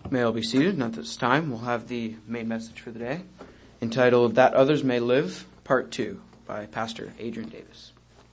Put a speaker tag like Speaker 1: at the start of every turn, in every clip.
Speaker 1: May all be seated, and at this time we'll have the main message for the day, entitled That Others May Live, Part 2, by Pastor Adrian Davis.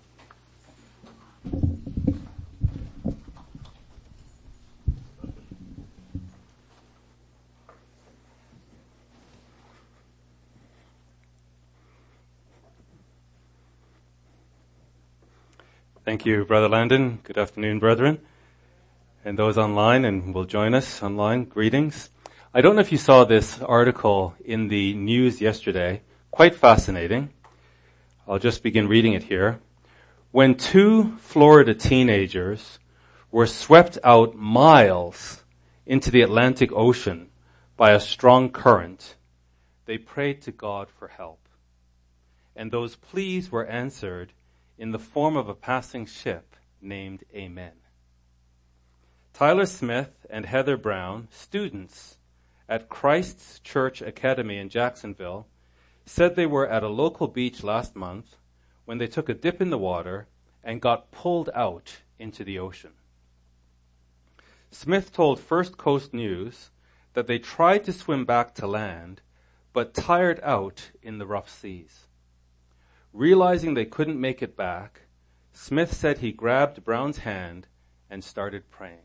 Speaker 2: Thank you, Brother Landon. Good afternoon, brethren. And those online and will join us online, greetings. I don't know if you saw this article in the news yesterday. Quite fascinating. I'll just begin reading it here. When two Florida teenagers were swept out miles into the Atlantic Ocean by a strong current, they prayed to God for help. And those pleas were answered in the form of a passing ship named Amen. Tyler Smith and Heather Brown, students at Christ's Church Academy in Jacksonville, said they were at a local beach last month when they took a dip in the water and got pulled out into the ocean. Smith told First Coast News that they tried to swim back to land, but tired out in the rough seas. Realizing they couldn't make it back, Smith said he grabbed Brown's hand and started praying.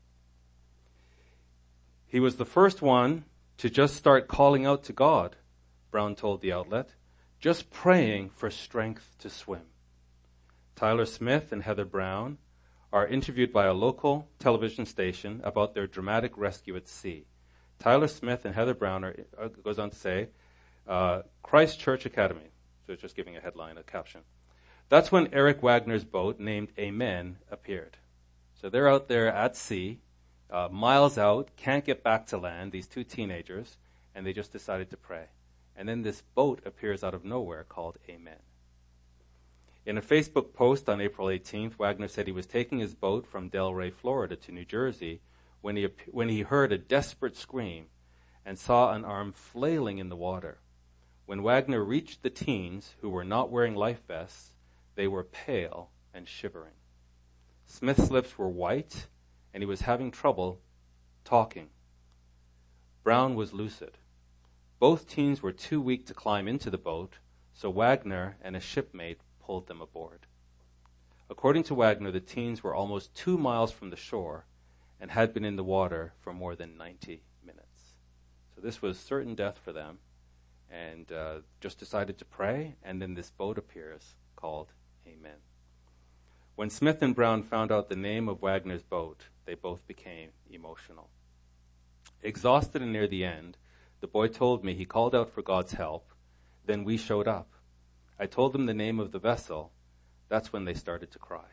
Speaker 2: He was the first one to just start calling out to God, Brown told the outlet, just praying for strength to swim. Tyler Smith and Heather Brown are interviewed by a local television station about their dramatic rescue at sea. Tyler Smith and Heather Brown goes on to say, Christ Church Academy. So it's just giving a headline, a caption. That's when Eric Wagner's boat named Amen appeared. So they're out there at sea, miles out, can't get back to land, these two teenagers, and they just decided to pray. And then this boat appears out of nowhere called Amen. In a Facebook post on April 18th, Wagner said he was taking his boat from Delray, Florida to New Jersey when he heard a desperate scream and saw an arm flailing in the water. When Wagner reached the teens who were not wearing life vests, they were pale and shivering. Smith's lips were white, and he was having trouble talking. Brown was lucid. Both teens were too weak to climb into the boat, so Wagner and a shipmate pulled them aboard. According to Wagner, the teens were almost 2 miles from the shore and had been in the water for more than 90 minutes. So this was certain death for them. And just decided to pray, and then this boat appears called Amen. When Smith and Brown found out the name of Wagner's boat, they both became emotional. Exhausted and near the end, the boy told me he called out for God's help. Then we showed up. I told them the name of the vessel. That's when they started to cry.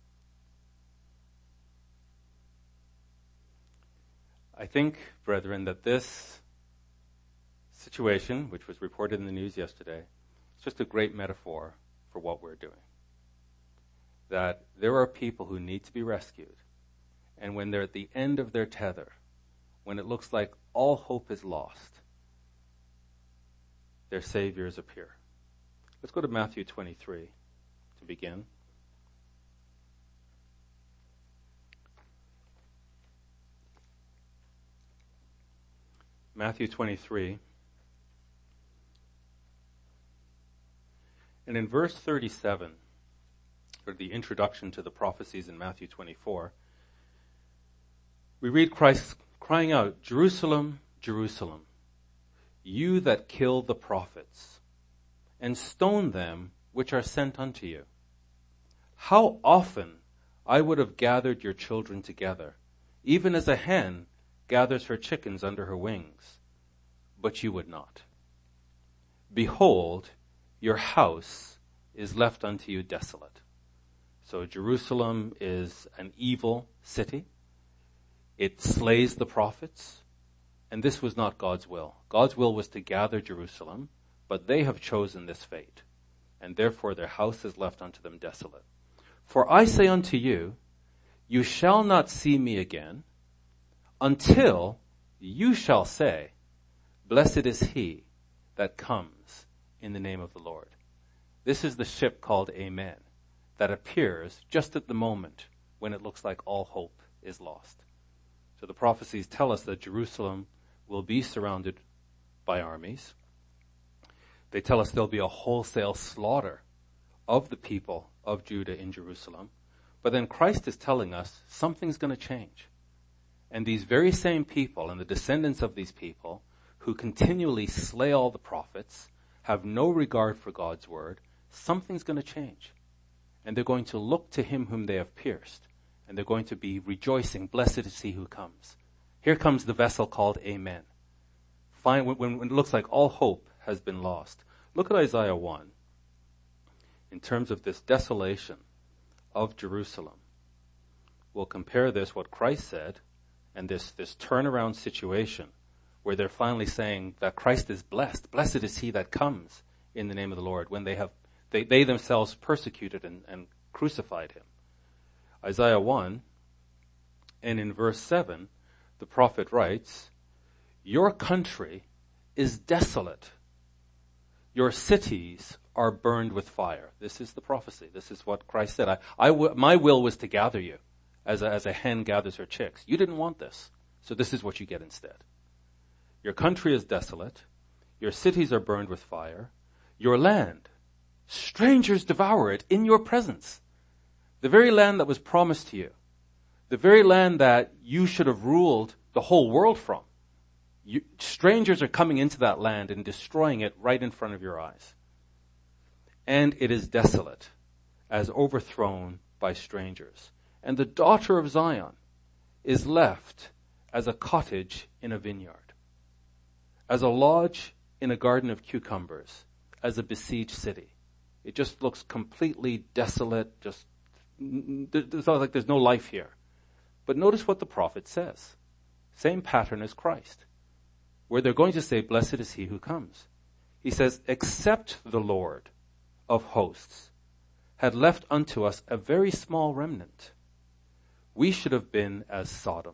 Speaker 2: I think, brethren, that this situation, which was reported in the news yesterday, is just a great metaphor for what we're doing. That there are people who need to be rescued, and when they're at the end of their tether, when it looks like all hope is lost, their saviors appear. Let's go to Matthew 23 to begin. Matthew 23. And in verse 37, or the introduction to the prophecies in Matthew 24, we read Christ crying out, Jerusalem, Jerusalem, you that kill the prophets, and stone them which are sent unto you. How often I would have gathered your children together, even as a hen gathers her chickens under her wings, but you would not. Behold, your house is left unto you desolate. So Jerusalem is an evil city. It slays the prophets. And this was not God's will. God's will was to gather Jerusalem, but they have chosen this fate. And therefore their house is left unto them desolate. For I say unto you, you shall not see me again until you shall say, blessed is he that comes in the name of the Lord. This is the ship called Amen that appears just at the moment when it looks like all hope is lost. So the prophecies tell us that Jerusalem will be surrounded by armies. They tell us there'll be a wholesale slaughter of the people of Judah in Jerusalem. But then Christ is telling us something's going to change. And these very same people and the descendants of these people who continually slay all the prophets, have no regard for God's word, something's going to change. And they're going to look to him whom they have pierced. And they're going to be rejoicing, blessed is he who comes. Here comes the vessel called Amen. When it looks like all hope has been lost. Look at Isaiah 1. In terms of this desolation of Jerusalem, we'll compare this, what Christ said, and this turnaround situation where they're finally saying that Christ is blessed. Blessed is he that comes in the name of the Lord, when they themselves persecuted and crucified him. Isaiah 1, and in verse 7, the prophet writes, "Your country is desolate. Your cities are burned with fire." This is the prophecy. This is what Christ said. My will was to gather you as a hen gathers her chicks. You didn't want this, so this is what you get instead. Your country is desolate. Your cities are burned with fire. Your land, strangers devour it in your presence. The very land that was promised to you. The very land that you should have ruled the whole world from. Strangers are coming into that land and destroying it right in front of your eyes. And it is desolate, as overthrown by strangers. And the daughter of Zion is left as a cottage in a vineyard, as a lodge in a garden of cucumbers, as a besieged city. It just looks completely desolate, it's like there's no life here. But notice what the prophet says. Same pattern as Christ, where they're going to say, blessed is he who comes. He says, except the Lord of hosts had left unto us a very small remnant, we should have been as Sodom,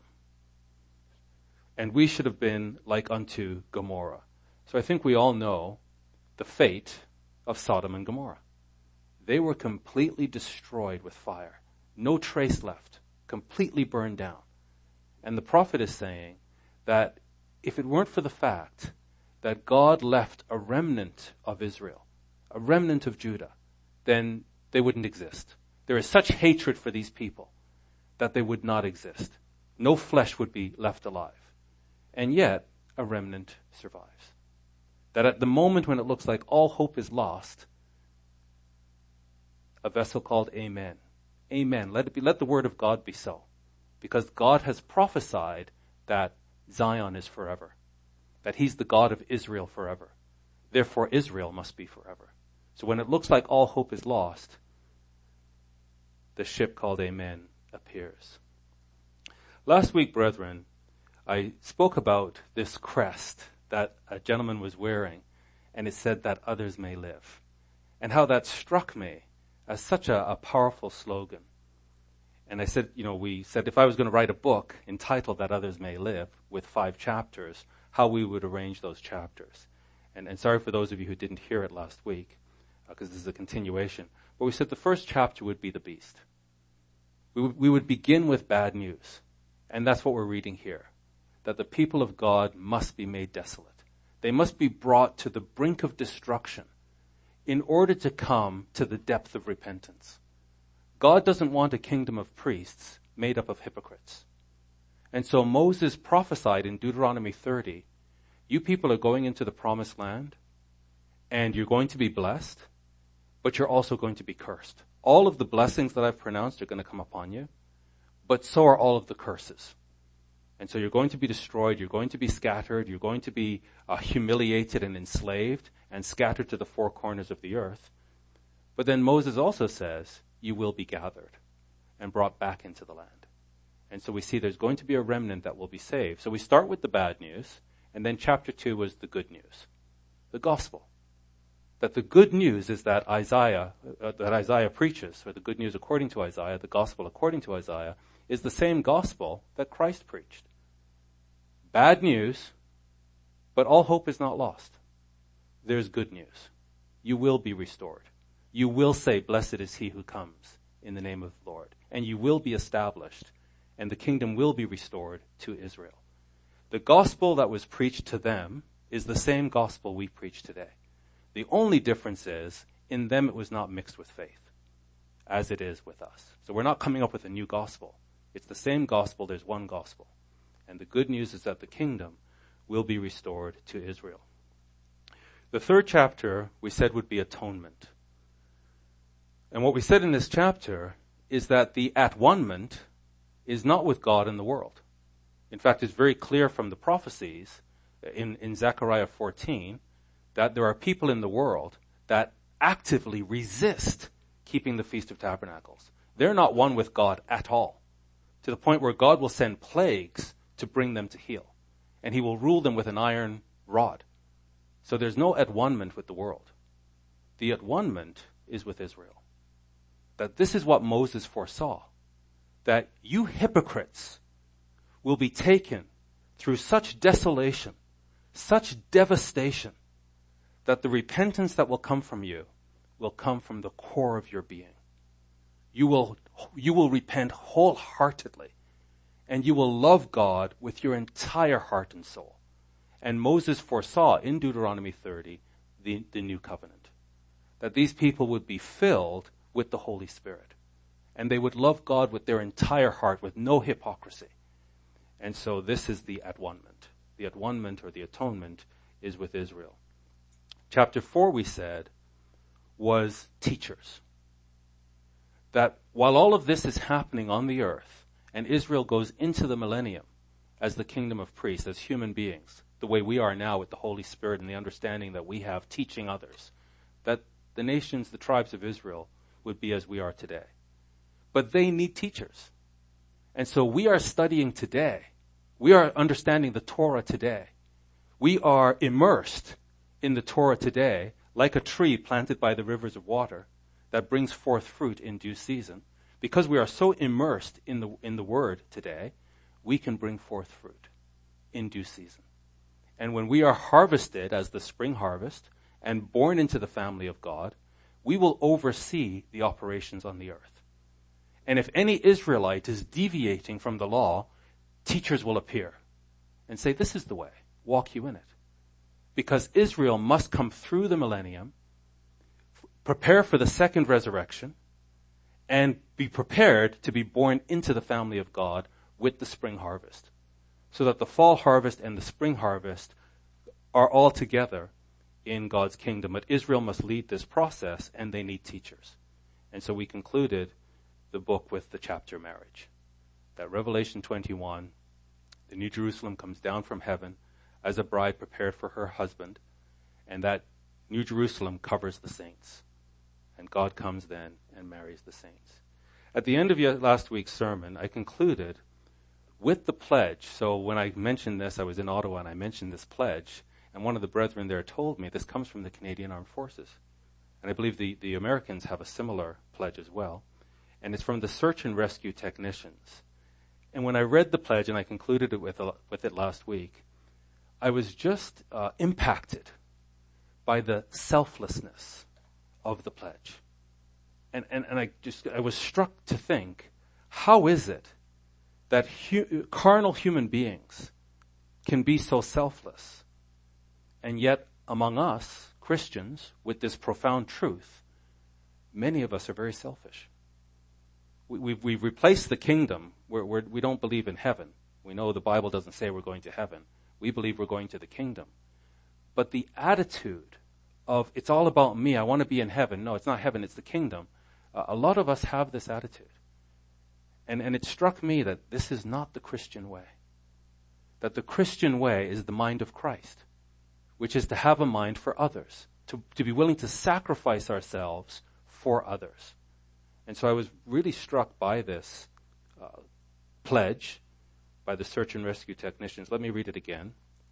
Speaker 2: and we should have been like unto Gomorrah. So I think we all know the fate of Sodom and Gomorrah. They were completely destroyed with fire. No trace left. Completely burned down. And the prophet is saying that if it weren't for the fact that God left a remnant of Israel, a remnant of Judah, then they wouldn't exist. There is such hatred for these people that they would not exist. No flesh would be left alive. And yet, a remnant survives. That at the moment when it looks like all hope is lost, a vessel called Amen. Amen. Let the word of God be so. Because God has prophesied that Zion is forever. That he's the God of Israel forever. Therefore Israel must be forever. So when it looks like all hope is lost, the ship called Amen appears. Last week, brethren, I spoke about this crest that a gentleman was wearing, and it said that others may live. And how that struck me as such a powerful slogan. And I said, we said if I was going to write a book entitled That Others May Live with 5 chapters, how we would arrange those chapters. And sorry for those of you who didn't hear it last week, because this is a continuation. But we said the first chapter would be the beast. We would begin with bad news. And that's what we're reading here. That the people of God must be made desolate. They must be brought to the brink of destruction in order to come to the depth of repentance. God doesn't want a kingdom of priests made up of hypocrites. And so Moses prophesied in Deuteronomy 30, you people are going into the promised land, and you're going to be blessed, but you're also going to be cursed. All of the blessings that I've pronounced are going to come upon you, but so are all of the curses. And so you're going to be destroyed, you're going to be scattered, you're going to be humiliated and enslaved and scattered to the 4 corners of the earth. But then Moses also says, you will be gathered and brought back into the land. And so we see there's going to be a remnant that will be saved. So we start with the bad news, and then chapter 2 was the good news, the gospel. That the good news is that Isaiah preaches, or the good news according to Isaiah, the gospel according to Isaiah, is the same gospel that Christ preached. Bad news, but all hope is not lost. There's good news. You will be restored. You will say, blessed is he who comes in the name of the Lord. And you will be established. and the kingdom will be restored to Israel. The gospel that was preached to them is the same gospel we preach today. The only difference is, in them it was not mixed with faith, as it is with us. So we're not coming up with a new gospel. It's the same gospel, there's one gospel. And the good news is that the kingdom will be restored to Israel. The third chapter we said would be atonement. And what we said in this chapter is that the at-one-ment is not with God and the world. In fact, it's very clear from the prophecies in Zechariah 14 that there are people in the world that actively resist keeping the Feast of Tabernacles. They're not one with God at all, to the point where God will send plagues to bring them to heel, and he will rule them with an iron rod. So there's no at-one-ment with the world. The at-one-ment is with Israel. That this is what Moses foresaw, that you hypocrites will be taken through such desolation, such devastation, that the repentance that will come from you will come from the core of your being. You will repent wholeheartedly, and you will love God with your entire heart and soul. And Moses foresaw in Deuteronomy 30 the new covenant, that these people would be filled with the Holy Spirit, and they would love God with their entire heart, with no hypocrisy. And so this is the at-one-ment. The at-one-ment, or the atonement, is with Israel. Chapter 4, we said, was teachers. That while all of this is happening on the earth, and Israel goes into the millennium as the kingdom of priests, as human beings, the way we are now with the Holy Spirit and the understanding that we have teaching others, that the nations, the tribes of Israel, would be as we are today. But they need teachers. And so we are studying today. We are understanding the Torah today. We are immersed in the Torah today, like a tree planted by the rivers of water that brings forth fruit in due season. Because we are so immersed in the Word today, we can bring forth fruit in due season. And when we are harvested as the spring harvest and born into the family of God, we will oversee the operations on the earth. And if any Israelite is deviating from the law, teachers will appear and say, this is the way, walk you in it. Because Israel must come through the millennium, prepare for the second resurrection, and be prepared to be born into the family of God with the spring harvest. So that the fall harvest and the spring harvest are all together in God's kingdom. But Israel must lead this process, and they need teachers. And so we concluded the book with the chapter marriage. That Revelation 21, the New Jerusalem comes down from heaven as a bride prepared for her husband, and that New Jerusalem covers the saints. And God comes then and marries the saints. At the end of last week's sermon, I concluded with the pledge. So when I mentioned this, I was in Ottawa and I mentioned this pledge, and one of the brethren there told me this comes from the Canadian Armed Forces. And I believe the Americans have a similar pledge as well. And it's from the search and rescue technicians. And when I read the pledge, and I concluded it with it last week, I was just impacted by the selflessness of the pledge. And I was struck to think, how is it that carnal human beings can be so selfless? And yet, among us, Christians, with this profound truth, many of us are very selfish. We've replaced the kingdom. We don't believe in heaven. We know the Bible doesn't say we're going to heaven. We believe we're going to the kingdom. But the attitude of, it's all about me, I want to be in heaven. No, it's not heaven, it's the kingdom. A lot of us have this attitude. And it struck me that this is not the Christian way. That the Christian way is the mind of Christ, which is to have a mind for others, to be willing to sacrifice ourselves for others. And so I was really struck by this pledge by the search and rescue technicians. Let me read it again.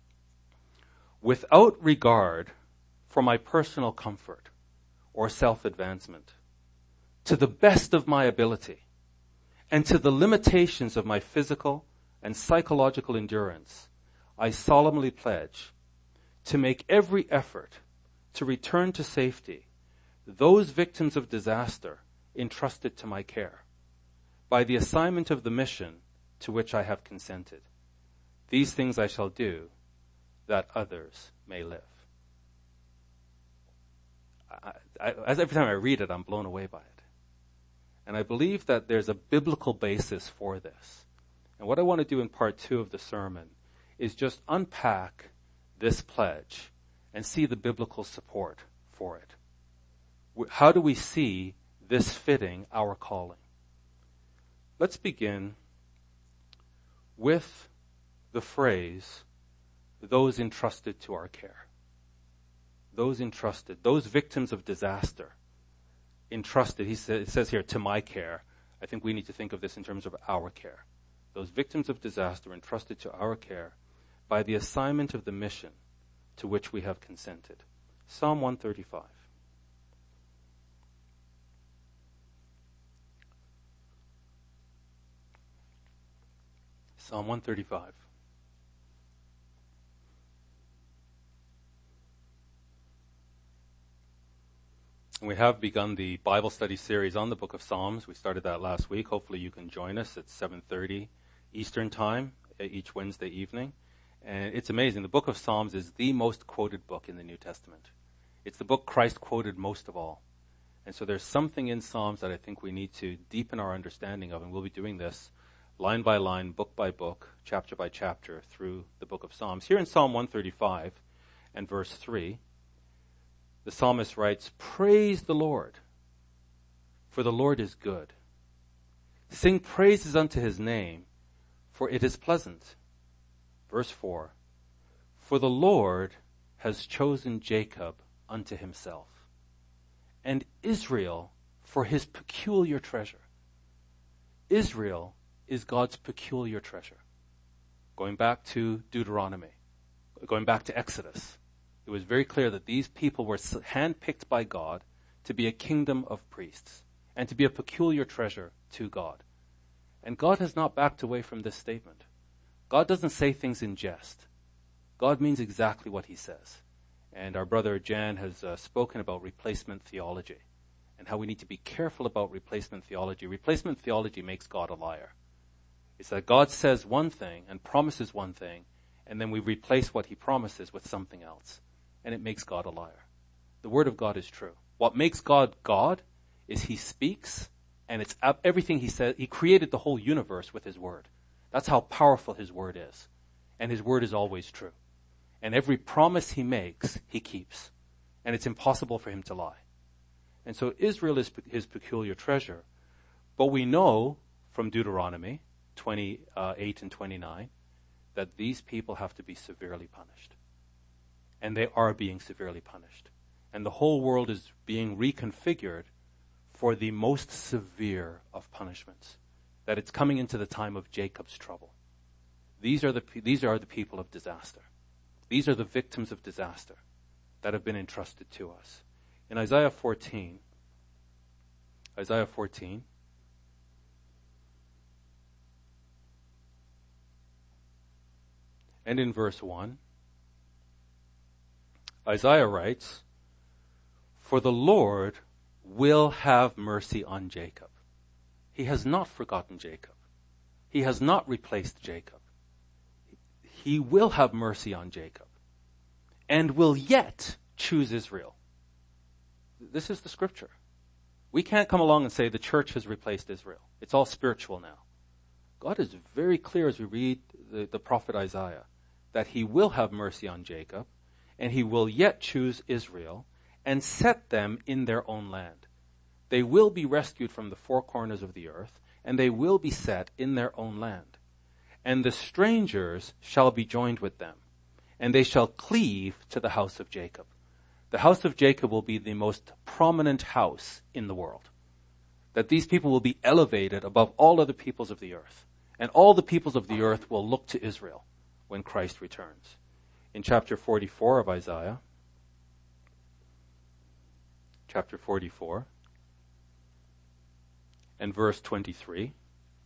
Speaker 2: Without regard for my personal comfort or self-advancement, to the best of my ability, and to the limitations of my physical and psychological endurance, I solemnly pledge to make every effort to return to safety those victims of disaster entrusted to my care, by the assignment of the mission to which I have consented. These things I shall do, that others may live. As every time I read it, I'm blown away by it. And I believe that there's a biblical basis for this. And what I want to do in part 2 of the sermon is just unpack this pledge and see the biblical support for it. How do we see this fitting our calling? Let's begin with the phrase, those entrusted to our care. Those entrusted, those victims of disaster, entrusted, it says here, to my care. I think we need to think of this in terms of our care. Those victims of disaster entrusted to our care by the assignment of the mission to which we have consented. Psalm 135. Psalm 135. And we have begun the Bible study series on the book of Psalms. We started that last week. Hopefully you can join us at 7:30 Eastern Time each Wednesday evening. And it's amazing. The book of Psalms is the most quoted book in the New Testament. It's the book Christ quoted most of all. And so there's something in Psalms that I think we need to deepen our understanding of, and we'll be doing this line by line, book by book, chapter by chapter through the book of Psalms. Here in Psalm 135 and verse 3, the psalmist writes, "Praise the Lord, for the Lord is good. Sing praises unto his name, for it is pleasant." Verse 4, "For the Lord has chosen Jacob unto himself, and Israel for his peculiar treasure." Israel is God's peculiar treasure. Going back to Deuteronomy, going back to Exodus, it was very clear that these people were handpicked by God to be a kingdom of priests and to be a peculiar treasure to God. And God has not backed away from this statement. God doesn't say things in jest. God means exactly what he says. And our brother Jan has spoken about replacement theology and how we need to be careful about replacement theology. Replacement theology makes God a liar. It's that God says one thing and promises one thing, and then we replace what he promises with something else. And it makes God a liar. The word of God is true. What makes God God is he speaks, and it's everything he says. He created the whole universe with his word. That's how powerful his word is. And his word is always true. And every promise he makes, he keeps. And it's impossible for him to lie. And so Israel is his peculiar treasure. But we know from Deuteronomy 28 and 29 that these people have to be severely punished. And they are being severely punished. And the whole world is being reconfigured for the most severe of punishments. That it's coming into the time of Jacob's trouble. These are the people of disaster. These are the victims of disaster that have been entrusted to us. In Isaiah 14, and in verse 1, Isaiah writes, "For the Lord will have mercy on Jacob." He has not forgotten Jacob. He has not replaced Jacob. He will have mercy on Jacob and will yet choose Israel. This is the scripture. We can't come along and say the church has replaced Israel. It's all spiritual now. God is very clear as we read the prophet Isaiah that he will have mercy on Jacob and he will yet choose Israel and set them in their own land. They will be rescued from the four corners of the earth, and they will be set in their own land. And the strangers shall be joined with them, and they shall cleave to the house of Jacob. The house of Jacob will be the most prominent house in the world. That these people will be elevated above all other peoples of the earth. And all the peoples of the earth will look to Israel when Christ returns. In chapter 44 of Isaiah, chapter 44, and verse 23,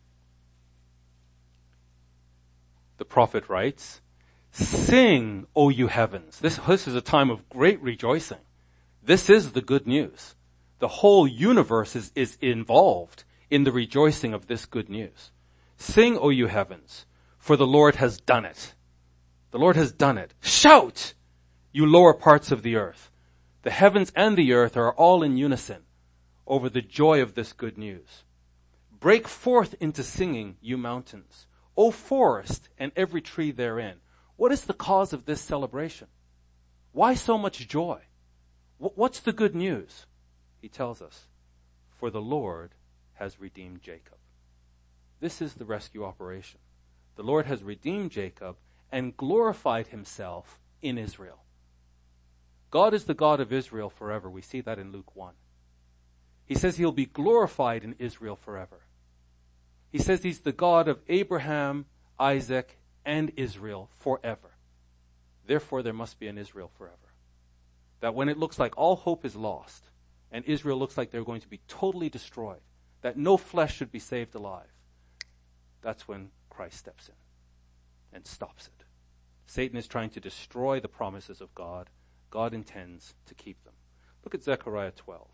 Speaker 2: the prophet writes, "Sing, O you heavens." This is a time of great rejoicing. This is the good news. The whole universe is involved in the rejoicing of this good news. Sing, O you heavens, for the Lord has done it. The Lord has done it. Shout, you lower parts of the earth. The heavens and the earth are all in unison over the joy of this good news. Break forth into singing, you mountains, O forest and every tree therein. What is the cause of this celebration? Why so much joy? What's the good news? He tells us, for the Lord has redeemed Jacob. This is the rescue operation. The Lord has redeemed Jacob and glorified himself in Israel. God is the God of Israel forever. We see that in Luke 1. He says he'll be glorified in Israel forever. He says he's the God of Abraham, Isaac, and Israel forever. Therefore, there must be an Israel forever. That when it looks like all hope is lost, and Israel looks like they're going to be totally destroyed, that no flesh should be saved alive, that's when Christ steps in and stops it. Satan is trying to destroy the promises of God. God intends to keep them. Look at Zechariah 12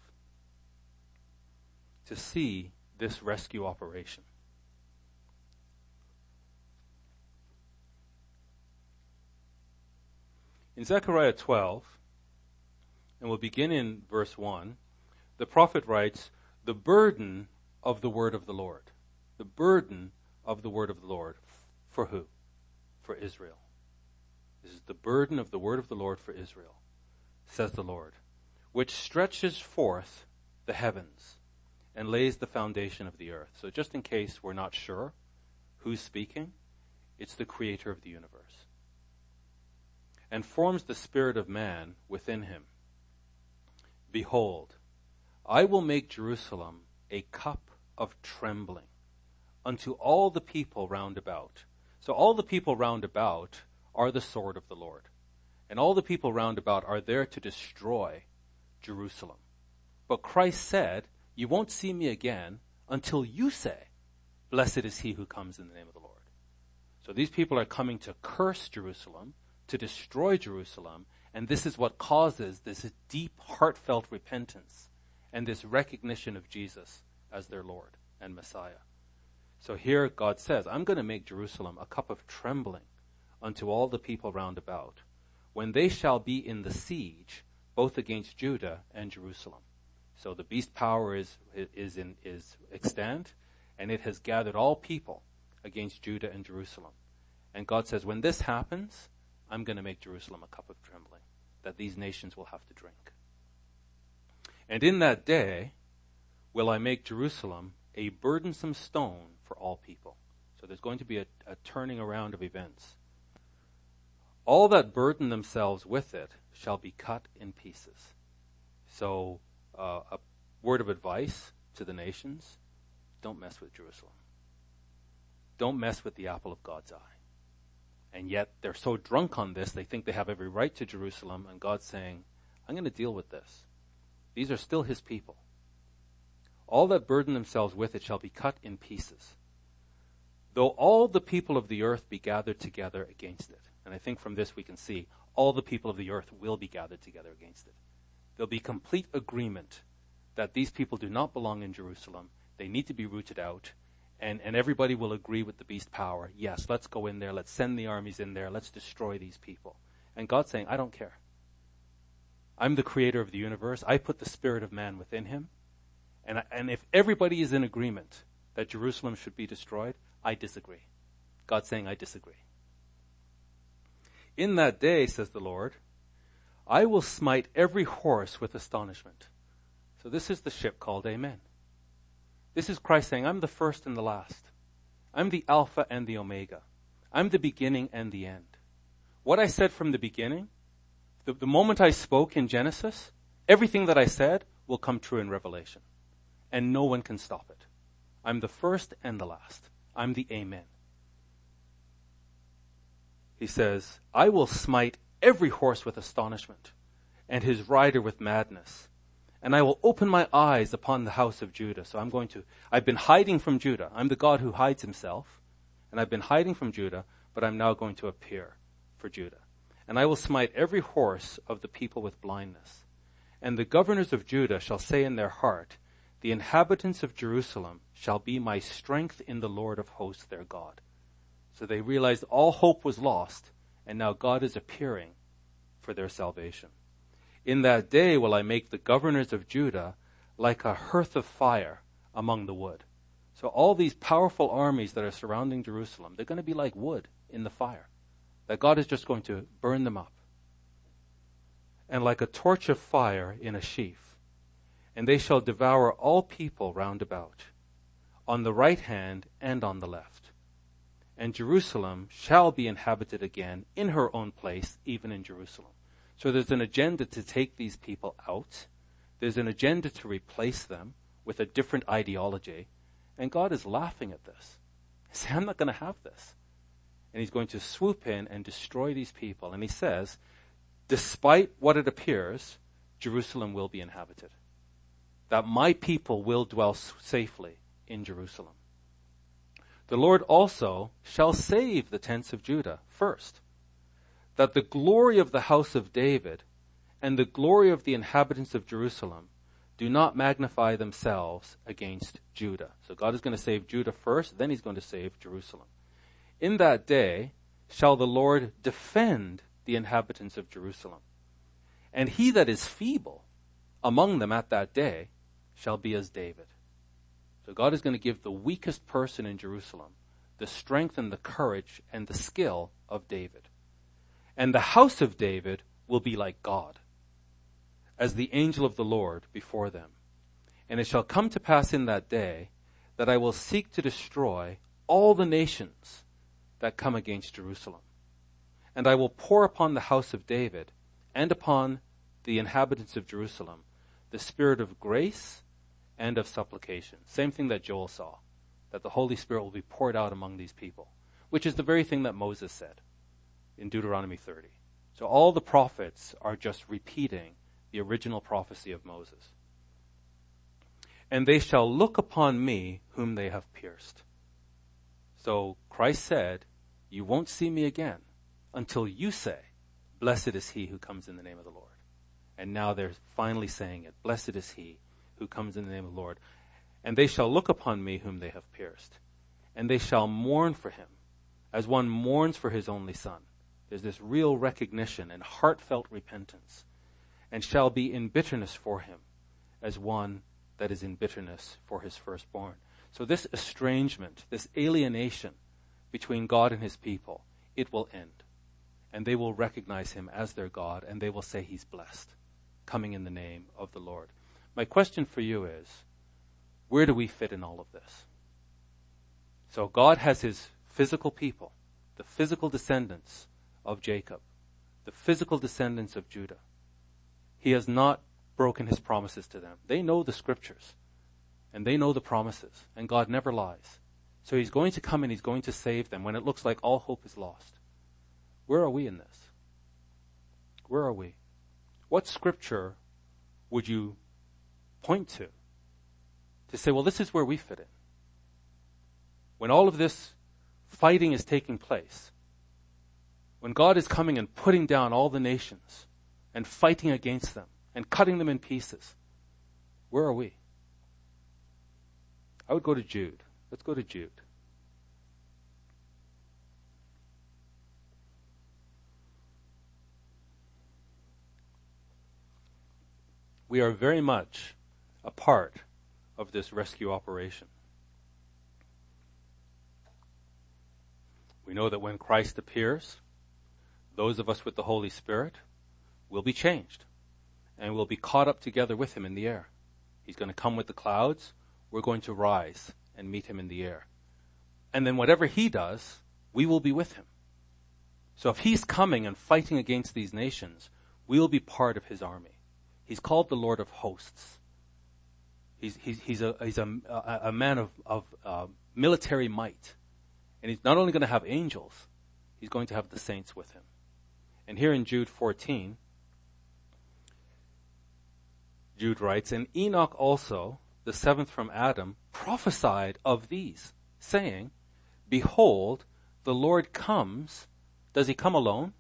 Speaker 2: to see this rescue operation. In Zechariah 12, and we'll begin in verse 1, the prophet writes, the burden of the word of the Lord. The burden of the word of the Lord. For who? For Israel. This is the burden of the word of the Lord for Israel, says the Lord, which stretches forth the heavens and lays the foundation of the earth. So just in case we're not sure who's speaking, it's the creator of the universe. And forms the spirit of man within him. Behold, I will make Jerusalem a cup of trembling unto all the people round about. So all the people round about are the sword of the Lord. And all the people round about are there to destroy Jerusalem. But Christ said, you won't see me again until you say, blessed is he who comes in the name of the Lord. So these people are coming to curse Jerusalem, to destroy Jerusalem, and this is what causes this deep, heartfelt repentance and this recognition of Jesus as their Lord and Messiah. So here God says, I'm going to make Jerusalem a cup of trembling unto all the people round about, when they shall be in the siege, both against Judah and Jerusalem. So the beast power is extant, and it has gathered all people against Judah and Jerusalem. And God says, when this happens, I'm going to make Jerusalem a cup of trembling that these nations will have to drink. And in that day will I make Jerusalem a burdensome stone for all people. So there's going to be a turning around of events. All that burden themselves with it shall be cut in pieces. So a word of advice to the nations, don't mess with Jerusalem. Don't mess with the apple of God's eye. And yet they're so drunk on this, they think they have every right to Jerusalem, and God's saying, I'm going to deal with this. These are still his people. All that burden themselves with it shall be cut in pieces. Though all the people of the earth be gathered together against it. And I think from this we can see all the people of the earth will be gathered together against it. There'll be complete agreement that these people do not belong in Jerusalem. They need to be rooted out. And everybody will agree with the beast power. Yes, let's go in there. Let's send the armies in there. Let's destroy these people. And God's saying, I don't care. I'm the creator of the universe. I put the spirit of man within him. And if everybody is in agreement that Jerusalem should be destroyed, I disagree. God's saying, I disagree. In that day, says the Lord, I will smite every horse with astonishment. So this is the ship called Amen. This is Christ saying, I'm the first and the last. I'm the Alpha and the Omega. I'm the beginning and the end. What I said from the beginning, the moment I spoke in Genesis, everything that I said will come true in Revelation. And no one can stop it. I'm the first and the last. I'm the Amen. He says, I will smite every horse with astonishment, and his rider with madness. And I will open my eyes upon the house of Judah. So I've been hiding from Judah. I'm the God who hides himself. And I've been hiding from Judah, but I'm now going to appear for Judah. And I will smite every horse of the people with blindness. And the governors of Judah shall say in their heart, The inhabitants of Jerusalem shall be my strength in the Lord of hosts their God. So they realized all hope was lost, and now God is appearing for their salvation. In that day will I make the governors of Judah like a hearth of fire among the wood. So all these powerful armies that are surrounding Jerusalem, they're going to be like wood in the fire. That God is just going to burn them up. And like a torch of fire in a sheaf. And they shall devour all people round about, on the right hand and on the left. And Jerusalem shall be inhabited again in her own place, even in Jerusalem. So there's an agenda to take these people out. There's an agenda to replace them with a different ideology. And God is laughing at this. He says, I'm not going to have this. And he's going to swoop in and destroy these people. And he says, despite what it appears, Jerusalem will be inhabited. That my people will dwell safely in Jerusalem. The Lord also shall save the tents of Judah first, that the glory of the house of David and the glory of the inhabitants of Jerusalem do not magnify themselves against Judah. So God is going to save Judah first, then he's going to save Jerusalem. In that day shall the Lord defend the inhabitants of Jerusalem. And he that is feeble among them at that day shall be as David. So God is going to give the weakest person in Jerusalem the strength and the courage and the skill of David. And the house of David will be like God, as the angel of the Lord before them. And it shall come to pass in that day that I will seek to destroy all the nations that come against Jerusalem. And I will pour upon the house of David and upon the inhabitants of Jerusalem the spirit of grace and of supplication. Same thing that Joel saw, that the Holy Spirit will be poured out among these people, which is the very thing that Moses said in Deuteronomy 30. So all the prophets are just repeating the original prophecy of Moses. And they shall look upon me whom they have pierced. So Christ said, you won't see me again until you say, blessed is he who comes in the name of the Lord. And now they're finally saying it. Blessed is he who comes in the name of the Lord. And they shall look upon me whom they have pierced. And they shall mourn for him as one mourns for his only son. There's this real recognition and heartfelt repentance. And shall be in bitterness for him as one that is in bitterness for his firstborn. So this estrangement, this alienation between God and his people, it will end. And they will recognize him as their God, and they will say he's blessed, coming in the name of the Lord. My question for you is, where do we fit in all of this? So God has his physical people, the physical descendants of Jacob, the physical descendants of Judah. He has not broken his promises to them. They know the scriptures, and they know the promises, and God never lies. So he's going to come and he's going to save them when it looks like all hope is lost. Where are we in this? Where are we? What scripture would you point to say, well, this is where we fit in? When all of this fighting is taking place, when God is coming and putting down all the nations and fighting against them and cutting them in pieces, where are we? I would go to Jude. Let's go to Jude. We are very much a part of this rescue operation. We know that when Christ appears, those of us with the Holy Spirit will be changed and will be caught up together with him in the air. He's going to come with the clouds. We're going to rise and meet him in the air. And then whatever he does, we will be with him. So if he's coming and fighting against these nations, we'll be part of his army. He's called the Lord of hosts. He's a man of military might. And he's not only going to have angels, he's going to have the saints with him. And here in Jude 14, Jude writes, and Enoch also, the seventh from Adam, prophesied of these, saying, behold, the Lord comes. Does he come alone?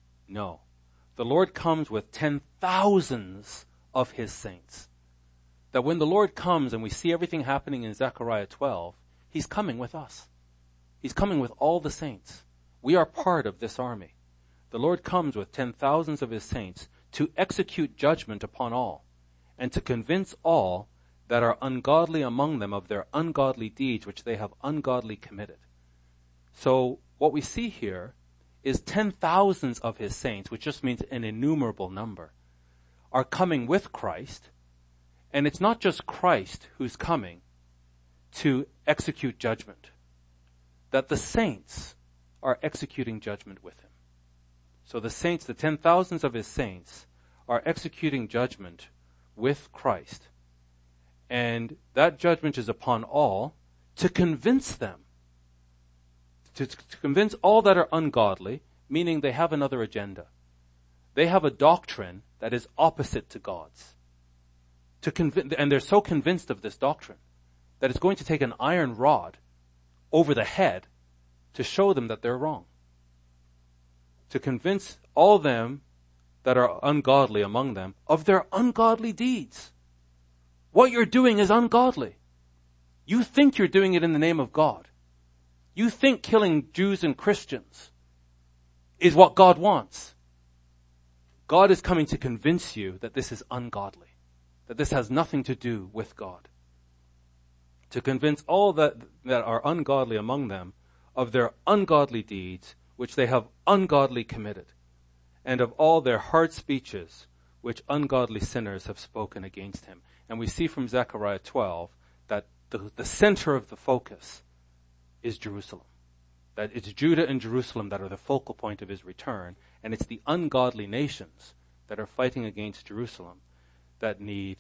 Speaker 2: No. The Lord comes with 10,000s of his saints that when the Lord comes and we see everything happening in Zechariah 12, he's coming with us. He's coming with all the saints. We are part of this army. The Lord comes with 10,000s of his saints to execute judgment upon all and to convince all that are ungodly among them of their ungodly deeds which they have ungodly committed. So what we see here is 10,000s of his saints, which just means an innumerable number, are coming with Christ. And it's not just Christ who's coming to execute judgment, that the saints are executing judgment with him. So the saints, the 10,000s of his saints, are executing judgment with Christ. And that judgment is upon all to convince them, to convince all that are ungodly, meaning they have another agenda. They have a doctrine that is opposite to God's. And they're so convinced of this doctrine that it's going to take an iron rod over the head to show them that they're wrong. To convince all them that are ungodly among them of their ungodly deeds. What you're doing is ungodly. You think you're doing it in the name of God. You think killing Jews and Christians is what God wants. God is coming to convince you that this is ungodly, that this has nothing to do with God. To convince all that are ungodly among them of their ungodly deeds, which they have ungodly committed, and of all their hard speeches, which ungodly sinners have spoken against him. And we see from Zechariah 12 that the center of the focus is Jerusalem. That it's Judah and Jerusalem that are the focal point of his return, and it's the ungodly nations that are fighting against Jerusalem that need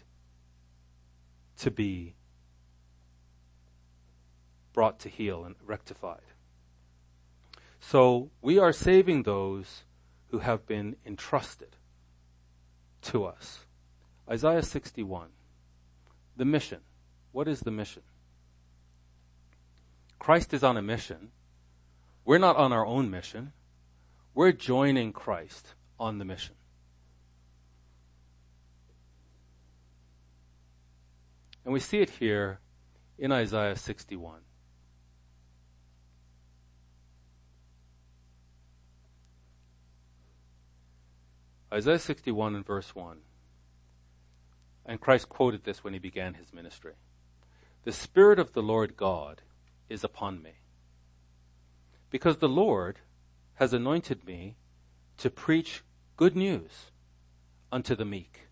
Speaker 2: to be brought to heel and rectified. So we are saving those who have been entrusted to us. Isaiah 61. The mission. What is the mission? Christ is on a mission. We're not on our own mission. We're joining Christ on the mission. And we see it here in Isaiah 61. Isaiah 61 and verse 1. And Christ quoted this when he began his ministry. The Spirit of the Lord God is upon me, because the Lord has anointed me to preach good news unto the meek,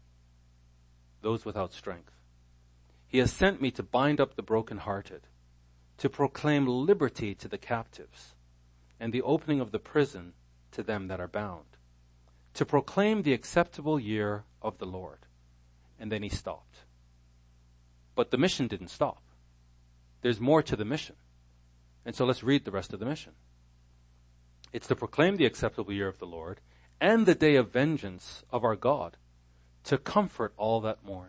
Speaker 2: those without strength. He has sent me to bind up the brokenhearted, to proclaim liberty to the captives, and the opening of the prison to them that are bound, to proclaim the acceptable year of the Lord. And then he stopped. But the mission didn't stop. There's more to the mission. And so let's read the rest of the mission. It's to proclaim the acceptable year of the Lord and the day of vengeance of our God, to comfort all that mourn.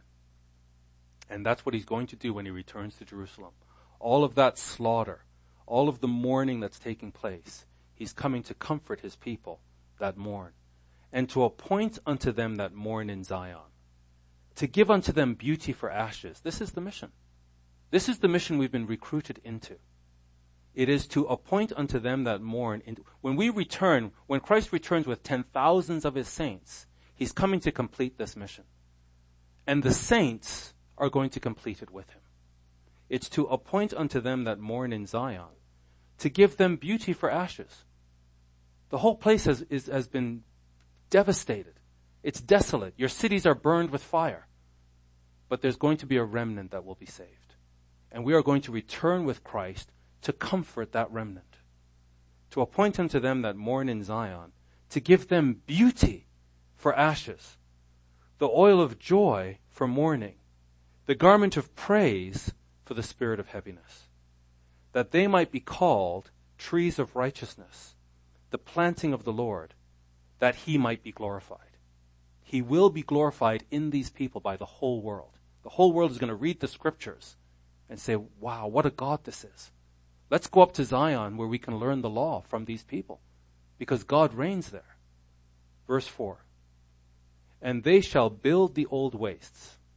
Speaker 2: And that's what he's going to do when he returns to Jerusalem. All of that slaughter, all of the mourning that's taking place, he's coming to comfort his people that mourn, and to appoint unto them that mourn in Zion, to give unto them beauty for ashes. This is the mission. This is the mission we've been recruited into. It is to appoint unto them that mourn. When we return, when Christ returns with 10,000s of his saints, he's coming to complete this mission. And the saints are going to complete it with him. It's to appoint unto them that mourn in Zion, to give them beauty for ashes. The whole place has been devastated. It's desolate. Your cities are burned with fire. But there's going to be a remnant that will be saved. And we are going to return with Christ to comfort that remnant. To appoint unto them that mourn in Zion, to give them beauty for ashes, the oil of joy for mourning, the garment of praise for the spirit of heaviness, that they might be called trees of righteousness, the planting of the Lord, that he might be glorified. He will be glorified in these people by the whole world. The whole world is going to read the scriptures and say, wow, what a God this is. Let's go up to Zion where we can learn the law from these people, because God reigns there. Verse 4. And they shall build the old wastes.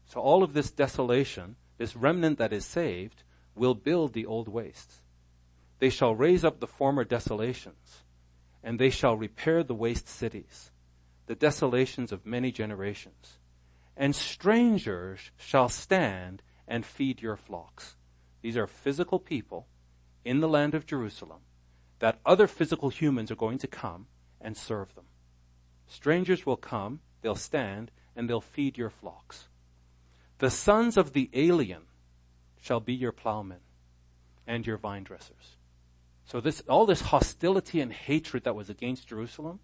Speaker 2: So all of this desolation, this remnant that is saved, will build the old wastes. They shall raise up the former desolations, and they shall repair the waste cities, the desolations of many generations. And strangers shall stand and feed your flocks. These are physical people in the land of Jerusalem that other physical humans are going to come and serve them. Strangers will come, they'll stand, and they'll feed your flocks. The sons of the alien shall be your plowmen and your vine dressers. So all this hostility and hatred that was against Jerusalem,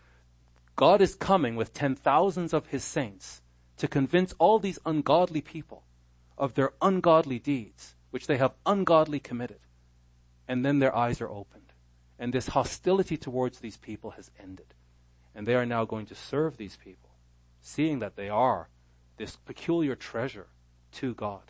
Speaker 2: God is coming with 10,000s of his saints to convince all these ungodly people of their ungodly deeds, which they have ungodly committed. And then their eyes are opened. And this hostility towards these people has ended. And they are now going to serve these people, seeing that they are this peculiar treasure to God.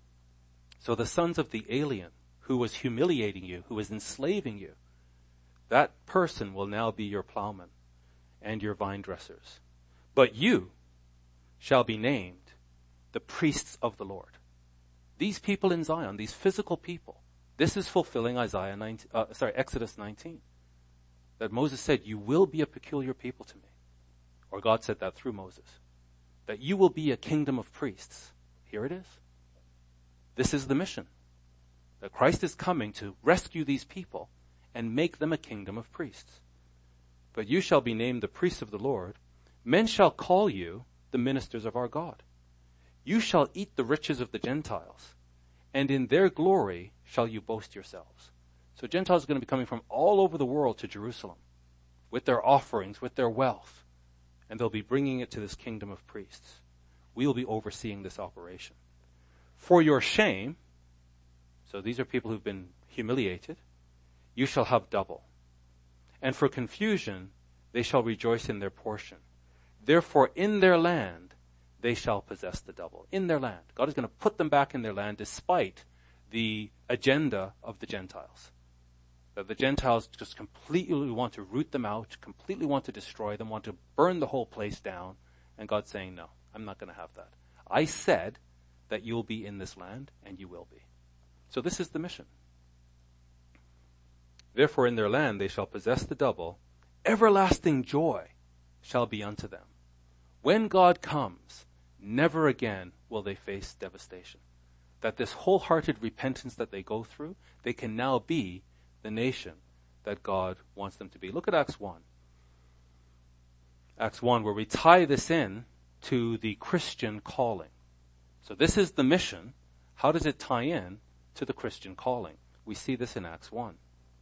Speaker 2: So the sons of the alien who was humiliating you, who was enslaving you, that person will now be your plowman and your vine dressers. But you shall be named the priests of the Lord. These people in Zion, these physical people, this is fulfilling Exodus 19. That Moses said, you will be a peculiar people to me. Or God said that through Moses. That you will be a kingdom of priests. Here it is. This is the mission. That Christ is coming to rescue these people and make them a kingdom of priests. But you shall be named the priests of the Lord. Men shall call you the ministers of our God. You shall eat the riches of the Gentiles, and in their glory shall you boast yourselves. So Gentiles are going to be coming from all over the world to Jerusalem with their offerings, with their wealth, and they'll be bringing it to this kingdom of priests. We will be overseeing this operation. For your shame, so these are people who've been humiliated, you shall have double. And for confusion, they shall rejoice in their portion. Therefore, in their land, they shall possess the double. In their land. God is going to put them back in their land despite the agenda of the Gentiles. That the Gentiles just completely want to root them out, completely want to destroy them, want to burn the whole place down. And God's saying, no, I'm not going to have that. I said that you'll be in this land, and you will be. So this is the mission. Therefore in their land they shall possess the double. Everlasting joy shall be unto them. When God comes, never again will they face devastation. That this wholehearted repentance that they go through, they can now be the nation that God wants them to be. Look at Acts 1. Acts 1, where we tie this in to the Christian calling. So this is the mission. How does it tie in to the Christian calling? We see this in Acts 1.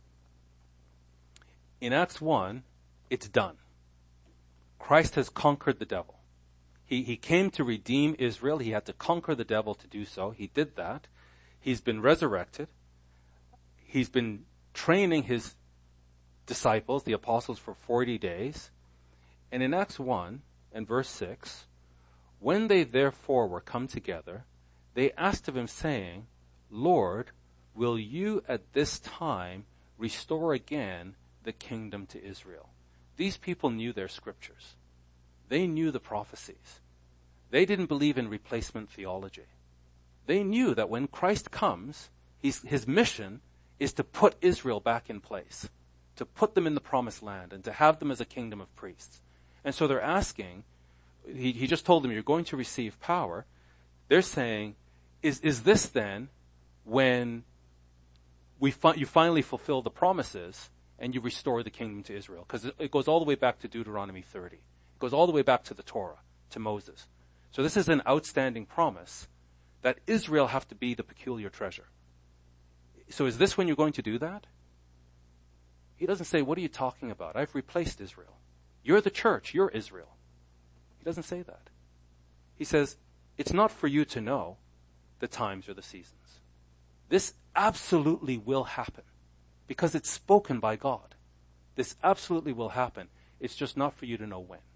Speaker 2: In Acts 1, it's done. Christ has conquered the devil. He came to redeem Israel. He had to conquer the devil to do so. He did that. He's been resurrected. He's been training his disciples, the apostles, for 40 days. And in Acts 1 and verse 6, when they therefore were come together, they asked of him, saying, Lord, will you at this time restore again the kingdom to Israel? These people knew their scriptures. They knew the prophecies. They didn't believe in replacement theology. They knew that when Christ comes, his mission is to put Israel back in place, to put them in the promised land, and to have them as a kingdom of priests. And so they're asking, he just told them, you're going to receive power. They're saying, is this then when you finally fulfill the promises and you restore the kingdom to Israel? Because it goes all the way back to Deuteronomy 30. It goes all the way back to the Torah, to Moses. So this is an outstanding promise that Israel have to be the peculiar treasure. So is this when you're going to do that? He doesn't say, what are you talking about? I've replaced Israel. You're the church. You're Israel. He doesn't say that. He says, it's not for you to know the times or the seasons. This absolutely will happen because it's spoken by God. This absolutely will happen. It's just not for you to know when.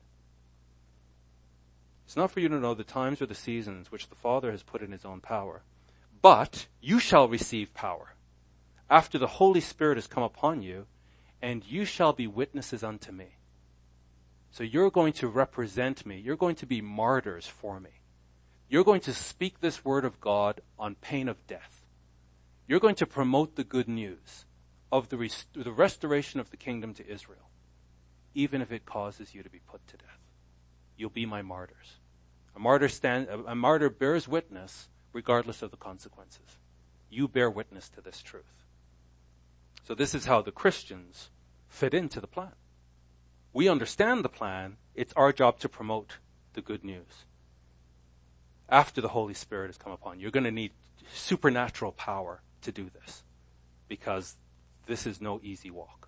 Speaker 2: It's not for you to know the times or the seasons which the Father has put in his own power. But you shall receive power after the Holy Spirit has come upon you, and you shall be witnesses unto me. So you're going to represent me. You're going to be martyrs for me. You're going to speak this word of God on pain of death. You're going to promote the good news of the restoration of the kingdom to Israel, even if it causes you to be put to death. You'll be my martyrs. A martyr bears witness regardless of the consequences. You bear witness to this truth. So this is how the Christians fit into the plan. We understand the plan. It's our job to promote the good news. After the Holy Spirit has come upon you, you're going to need supernatural power to do this, because this is no easy walk.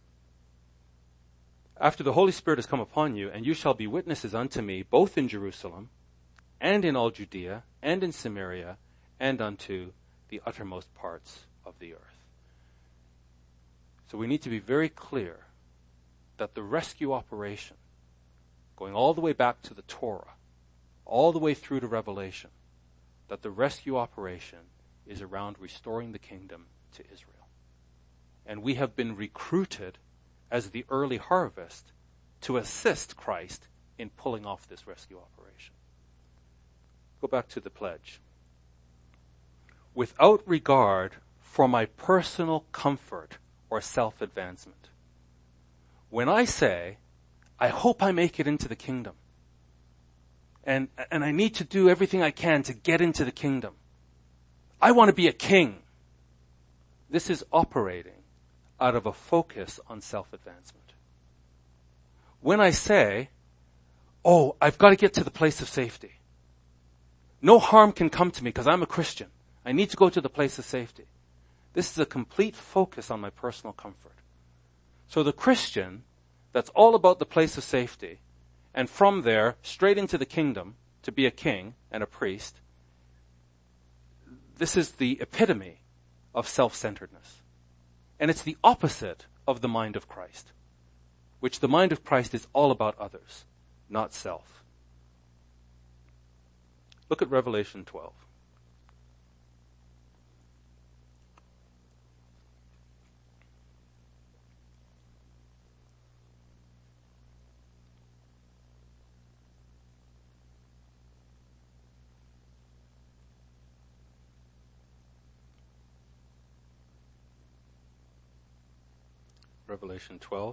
Speaker 2: After the Holy Spirit has come upon you, and you shall be witnesses unto me, both in Jerusalem, and in all Judea, and in Samaria, and unto the uttermost parts of the earth. So we need to be very clear that the rescue operation, going all the way back to the Torah, all the way through to Revelation, that the rescue operation is around restoring the kingdom to Israel. And we have been recruited as the early harvest to assist Christ in pulling off this rescue operation. Go back to the pledge. Without regard for my personal comfort or self-advancement. When I say, I hope I make it into the kingdom, and I need to do everything I can to get into the kingdom. I want to be a king. This is operating out of a focus on self-advancement. When I say, oh, I've got to get to the place of safety. No harm can come to me because I'm a Christian. I need to go to the place of safety. This is a complete focus on my personal comfort. So the Christian that's all about the place of safety, and from there straight into the kingdom to be a king and a priest, this is the epitome of self-centeredness. And it's the opposite of the mind of Christ, which the mind of Christ is all about others, not self. Look at Revelation 12. Revelation 12.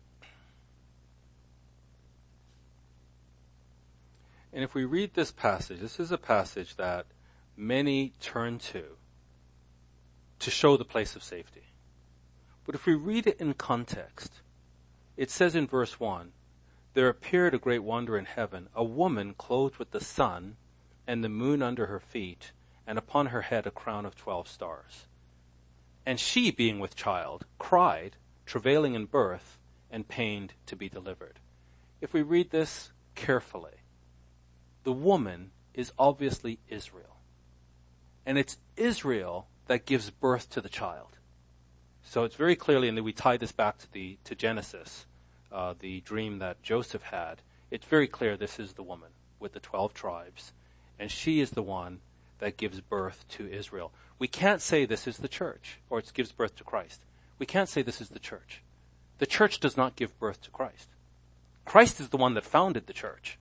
Speaker 2: And if we read this passage, this is a passage that many turn to show the place of safety. But if we read it in context, it says in verse 1, there appeared a great wonder in heaven, a woman clothed with the sun and the moon under her feet, and upon her head a crown of 12 stars. And she, being with child, cried, travailing in birth, and pained to be delivered. If we read this carefully, the woman is obviously Israel. And it's Israel that gives birth to the child. So it's very clearly, and then we tie this back to Genesis, the dream that Joseph had. It's very clear this is the woman with the 12 tribes. And she is the one that gives birth to Israel. We can't say this is the church, or it gives birth to Christ. We can't say this is the church. The church does not give birth to Christ. Christ is the one that founded the church.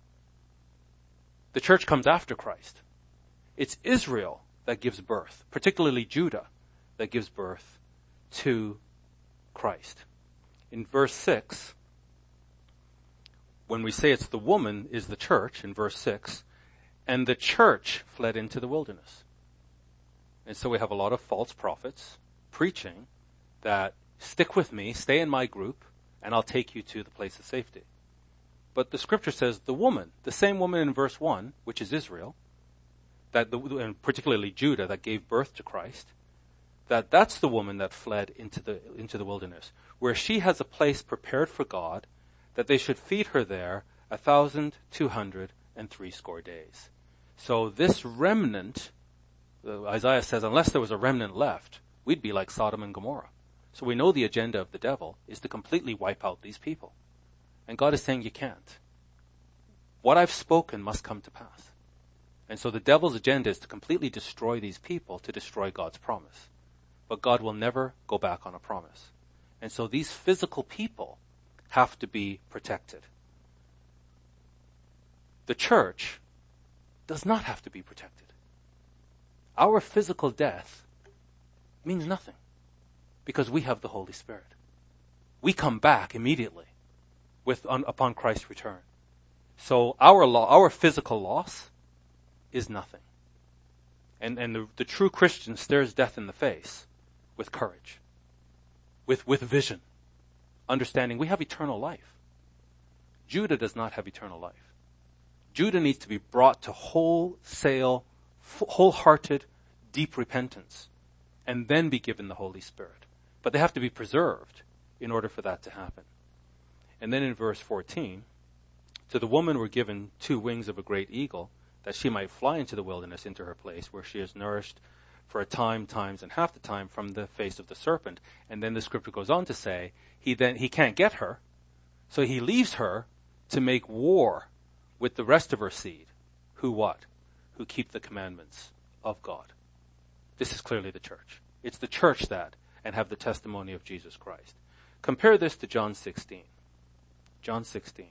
Speaker 2: The church comes after Christ. It's Israel that gives birth, particularly Judah, that gives birth to Christ. In verse 6, when we say it's the woman is the church, in verse 6, and the church fled into the wilderness. And so we have a lot of false prophets preaching that stick with me, stay in my group, and I'll take you to the place of safety. But the scripture says the woman, the same woman in verse 1, which is Israel, and particularly Judah that gave birth to Christ, that's the woman that fled into the wilderness, where she has a place prepared for God, that they should feed her there 1,260 days. So this remnant, Isaiah says, unless there was a remnant left, we'd be like Sodom and Gomorrah. So we know the agenda of the devil is to completely wipe out these people. And God is saying you can't. What I've spoken must come to pass. And so the devil's agenda is to completely destroy these people, to destroy God's promise. But God will never go back on a promise. And so these physical people have to be protected. The church does not have to be protected. Our physical death means nothing because we have the Holy Spirit. We come back immediately upon Christ's return. So our physical loss is nothing. And the true Christian stares death in the face with courage, with vision, understanding we have eternal life. Judah does not have eternal life. Judah needs to be brought to wholehearted, deep repentance, and then be given the Holy Spirit. But they have to be preserved in order for that to happen. And then in verse 14, to the woman were given 2 wings of a great eagle, that she might fly into the wilderness, into her place, where she is nourished for a time, times, and half the time from the face of the serpent. And then the scripture goes on to say, he can't get her, so he leaves her to make war with the rest of her seed. Who keep the commandments of God. This is clearly the church. It's the church that, and have the testimony of Jesus Christ. Compare this to John 16. John 16.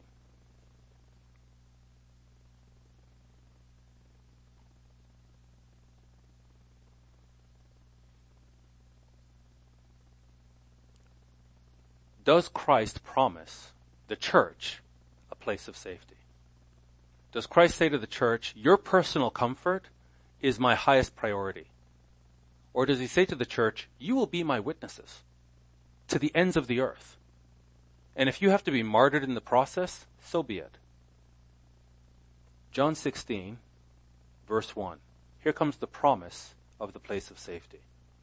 Speaker 2: Does Christ promise the church a place of safety? Does Christ say to the church, your personal comfort is my highest priority? Or does he say to the church, you will be my witnesses to the ends of the earth? And if you have to be martyred in the process, so be it. John 16, verse 1. Here comes the promise of the place of safety.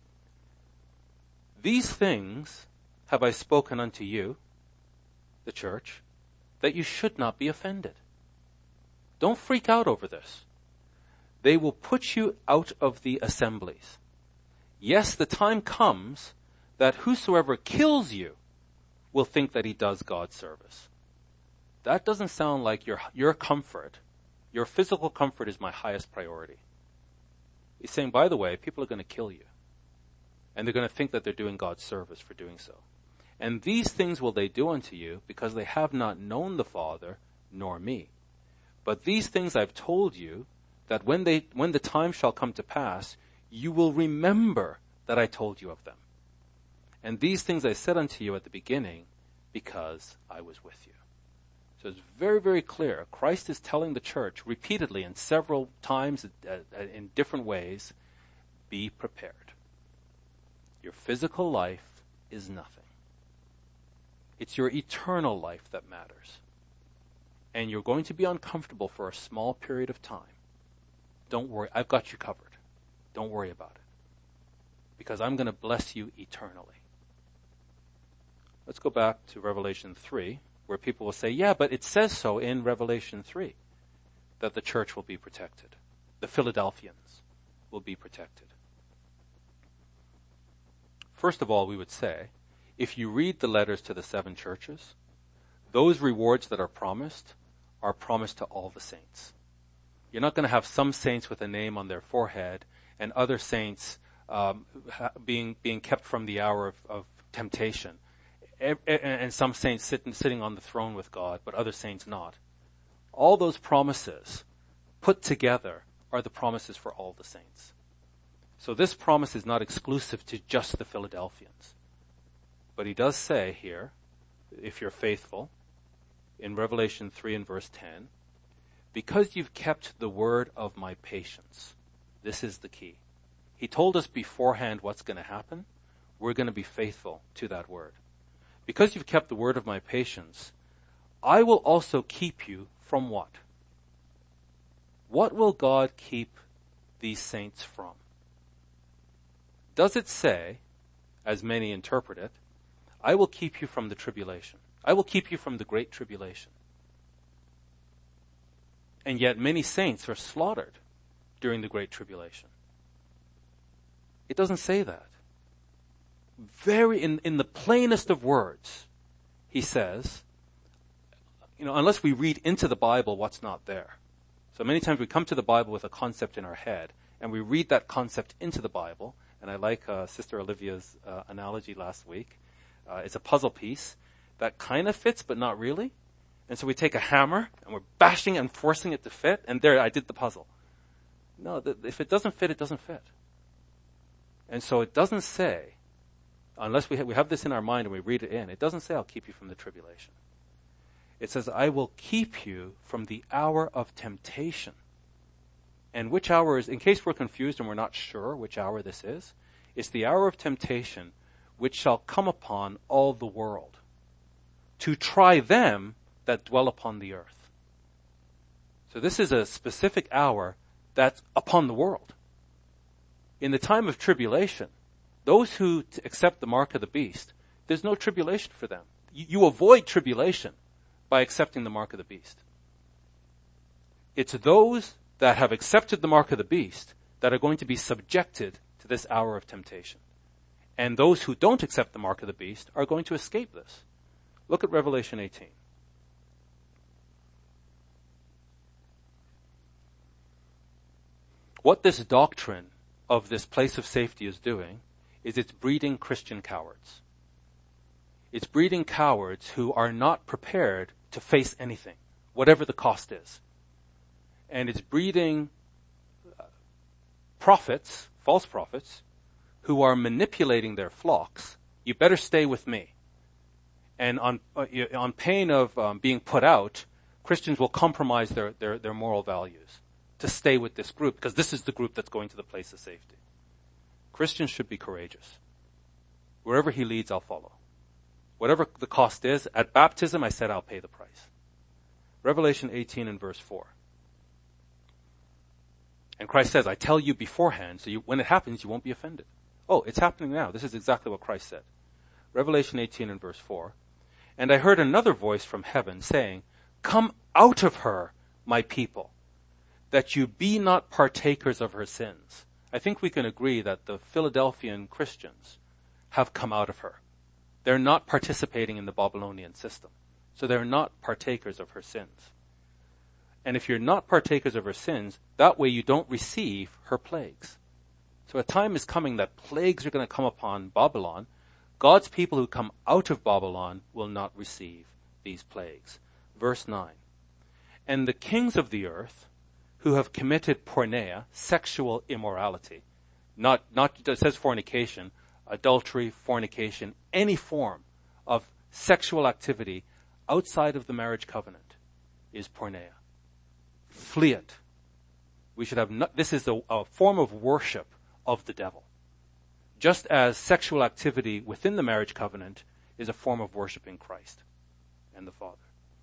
Speaker 2: These things have I spoken unto you, the church, that you should not be offended. Don't freak out over this. They will put you out of the assemblies. Yes, the time comes that whosoever kills you will think that he does God's service. That doesn't sound like your comfort. Your physical comfort is my highest priority. He's saying, by the way, people are going to kill you. And they're going to think that they're doing God's service for doing so. And these things will they do unto you, because they have not known the Father, nor me. But these things I've told you, that when the time shall come to pass, you will remember that I told you of them. And these things I said unto you at the beginning, because I was with you. So it's very, very clear. Christ is telling the church repeatedly and several times in different ways, be prepared. Your physical life is nothing. It's your eternal life that matters. And you're going to be uncomfortable for a small period of time. Don't worry. I've got you covered. Don't worry about it. Because I'm going to bless you eternally. Let's go back to Revelation 3, where people will say, yeah, but it says so in Revelation 3, that the church will be protected. The Philadelphians will be protected. First of all, we would say, if you read the letters to the 7 churches, those rewards that are promised to all the saints. You're not going to have some saints with a name on their forehead and other saints being kept from the hour of temptation, and some saints sitting on the throne with God, but other saints not. All those promises put together are the promises for all the saints. So this promise is not exclusive to just the Philadelphians. But he does say here, if you're faithful, in Revelation 3 and verse 10, because you've kept the word of my patience. This is the key. He told us beforehand what's going to happen. We're going to be faithful to that word. Because you've kept the word of my patience, I will also keep you from what? What will God keep these saints from? Does it say, as many interpret it, I will keep you from the tribulation. I will keep you from the great tribulation. And yet many saints are slaughtered during the great tribulation. It doesn't say that. In the plainest of words, he says, unless we read into the Bible what's not there. So many times we come to the Bible with a concept in our head, and we read that concept into the Bible, and I like Sister Olivia's analogy last week. It's a puzzle piece that kind of fits, but not really. And so we take a hammer, and we're bashing and forcing it to fit, and there, I did the puzzle. No, if it doesn't fit, it doesn't fit. And so it doesn't say, unless we have this in our mind and we read it in, it doesn't say I'll keep you from the tribulation. It says, I will keep you from the hour of temptation. And which hour is, in case we're confused and we're not sure which hour this is, it's the hour of temptation which shall come upon all the world, to try them that dwell upon the earth. So this is a specific hour that's upon the world. In the time of tribulation, those who accept the mark of the beast, there's no tribulation for them. You avoid tribulation by accepting the mark of the beast. It's those that have accepted the mark of the beast that are going to be subjected to this hour of temptation. And those who don't accept the mark of the beast are going to escape this. Look at Revelation 18. What this doctrine of this place of safety is doing is it's breeding Christian cowards. It's breeding cowards who are not prepared to face anything, whatever the cost is. And it's breeding prophets, false prophets, who are manipulating their flocks. You better stay with me. And on pain of being put out, Christians will compromise their moral values to stay with this group, because this is the group that's going to the place of safety. Christians should be courageous. Wherever he leads, I'll follow. Whatever the cost is, at baptism I said I'll pay the price. Revelation 18 and verse 4. And Christ says, I tell you beforehand, so when it happens, you won't be offended. Oh, it's happening now. This is exactly what Christ said. Revelation 18 and verse 4. And I heard another voice from heaven saying, come out of her, my people, that you be not partakers of her sins. I think we can agree that the Philadelphian Christians have come out of her. They're not participating in the Babylonian system. So they're not partakers of her sins. And if you're not partakers of her sins, that way you don't receive her plagues. So a time is coming that plagues are going to come upon Babylon. God's people who come out of Babylon will not receive these plagues. Verse 9. And the kings of the earth who have committed porneia, sexual immorality, not it says fornication, adultery, fornication, any form of sexual activity outside of the marriage covenant is porneia. Flee it. We should have this is a form of worship of the devil. Just as sexual activity within the marriage covenant is a form of worshiping Christ and the Father.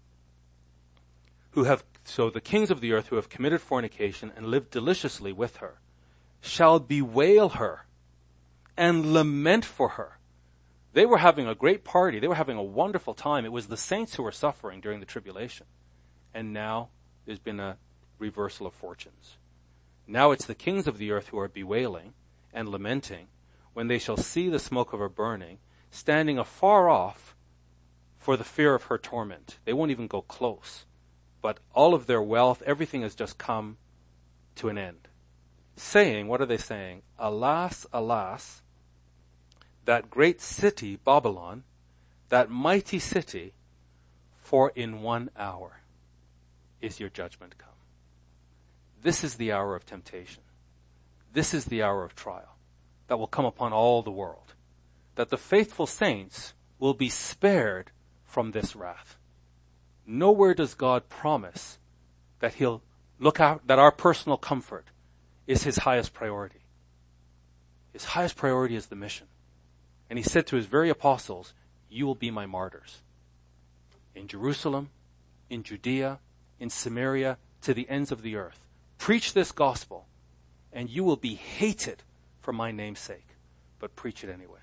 Speaker 2: So the kings of the earth who have committed fornication and lived deliciously with her shall bewail her and lament for her. They were having a great party. They were having a wonderful time. It was the saints who were suffering during the tribulation. And now there's been a reversal of fortunes. Now it's the kings of the earth who are bewailing and lamenting when they shall see the smoke of her burning, standing afar off for the fear of her torment. They won't even go close. But all of their wealth, everything has just come to an end. Saying, what are they saying? Alas, alas, that great city, Babylon, that mighty city, for in 1 hour is your judgment come. This is the hour of temptation. This is the hour of trial that will come upon all the world. That the faithful saints will be spared from this wrath. Nowhere does God promise that he'll look out, that our personal comfort is his highest priority. His highest priority is the mission. And he said to his very apostles, you will be my martyrs. In Jerusalem, in Judea, in Samaria, to the ends of the earth. Preach this gospel, and you will be hated for my name's sake. But preach it anyway.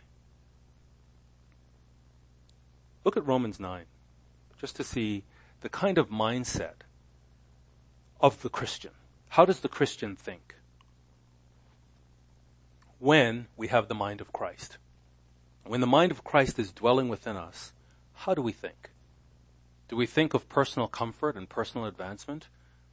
Speaker 2: Look at Romans 9, just to see the kind of mindset of the Christian. How does the Christian think when we have the mind of Christ? When the mind of Christ is dwelling within us, how do we think? Do we think of personal comfort and personal advancement?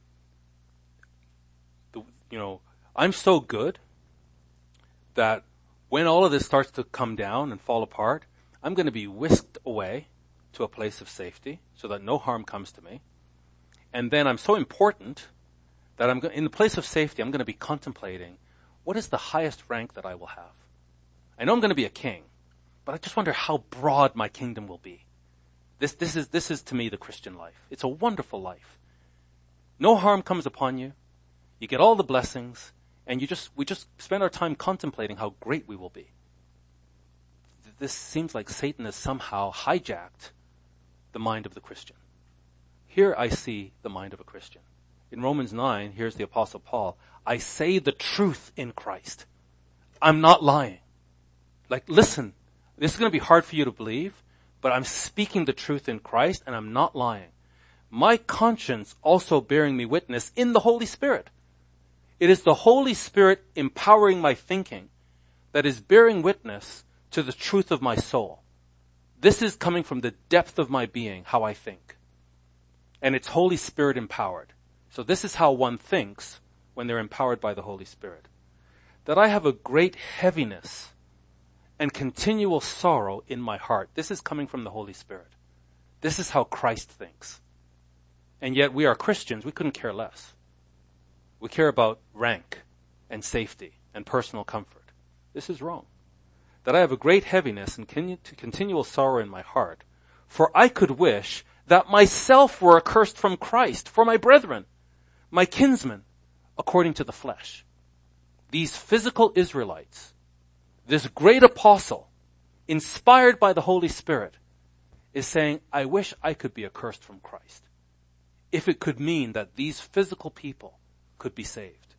Speaker 2: I'm so good that when all of this starts to come down and fall apart, I'm going to be whisked away to a place of safety so that no harm comes to me. And then I'm so important that in the place of safety, I'm going to be contemplating what is the highest rank that I will have. I know I'm going to be a king, but I just wonder how broad my kingdom will be. This is to me the Christian life. It's a wonderful life. No harm comes upon you. You get all the blessings, and we just spend our time contemplating how great we will be. This seems like Satan has somehow hijacked the mind of the Christian. Here I see the mind of a Christian. In Romans 9, here's the Apostle Paul. I say the truth in Christ. I'm not lying. Like, listen, this is going to be hard for you to believe, but I'm speaking the truth in Christ and I'm not lying. My conscience also bearing me witness in the Holy Spirit. It is the Holy Spirit empowering my thinking that is bearing witness to the truth of my soul. This is coming from the depth of my being, how I think. And it's Holy Spirit empowered. So this is how one thinks when they're empowered by the Holy Spirit. That I have a great heaviness and continual sorrow in my heart. This is coming from the Holy Spirit. This is how Christ thinks. And yet we are Christians, we couldn't care less. We care about rank and safety and personal comfort. This is wrong. That I have a great heaviness and continual sorrow in my heart, for I could wish that myself were accursed from Christ for my brethren, my kinsmen, according to the flesh. These physical Israelites, this great apostle, inspired by the Holy Spirit, is saying, I wish I could be accursed from Christ, if it could mean that these physical people could be saved,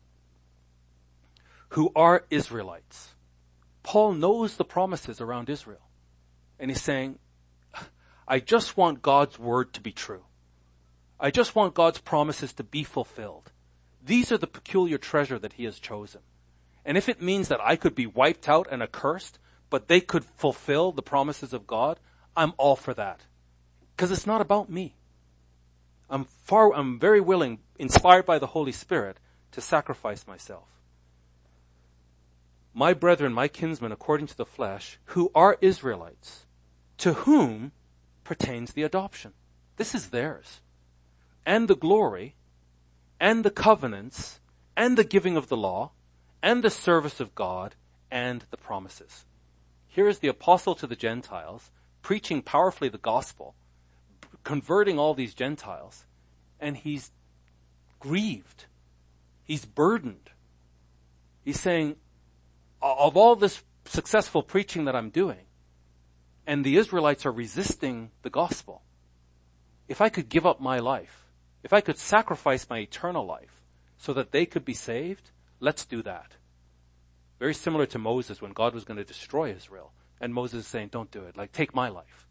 Speaker 2: who are Israelites. Paul knows the promises around Israel, and he's saying, I just want God's word to be true. I just want God's promises to be fulfilled. These are the peculiar treasure that he has chosen. And if it means that I could be wiped out and accursed, but they could fulfill the promises of God, I'm all for that. Because it's not about me. I'm very willing, inspired by the Holy Spirit, to sacrifice myself. My brethren, my kinsmen, according to the flesh, who are Israelites, to whom pertains the adoption. This is theirs. And the glory, and the covenants, and the giving of the law, and the service of God, and the promises. Here is the apostle to the Gentiles, preaching powerfully the gospel, converting all these Gentiles, and he's grieved. He's burdened. He's saying, of all this successful preaching that I'm doing, and the Israelites are resisting the gospel, if I could give up my life, if I could sacrifice my eternal life so that they could be saved, let's do that. Very similar to Moses when God was going to destroy Israel. And Moses is saying, don't do it. Like, take my life.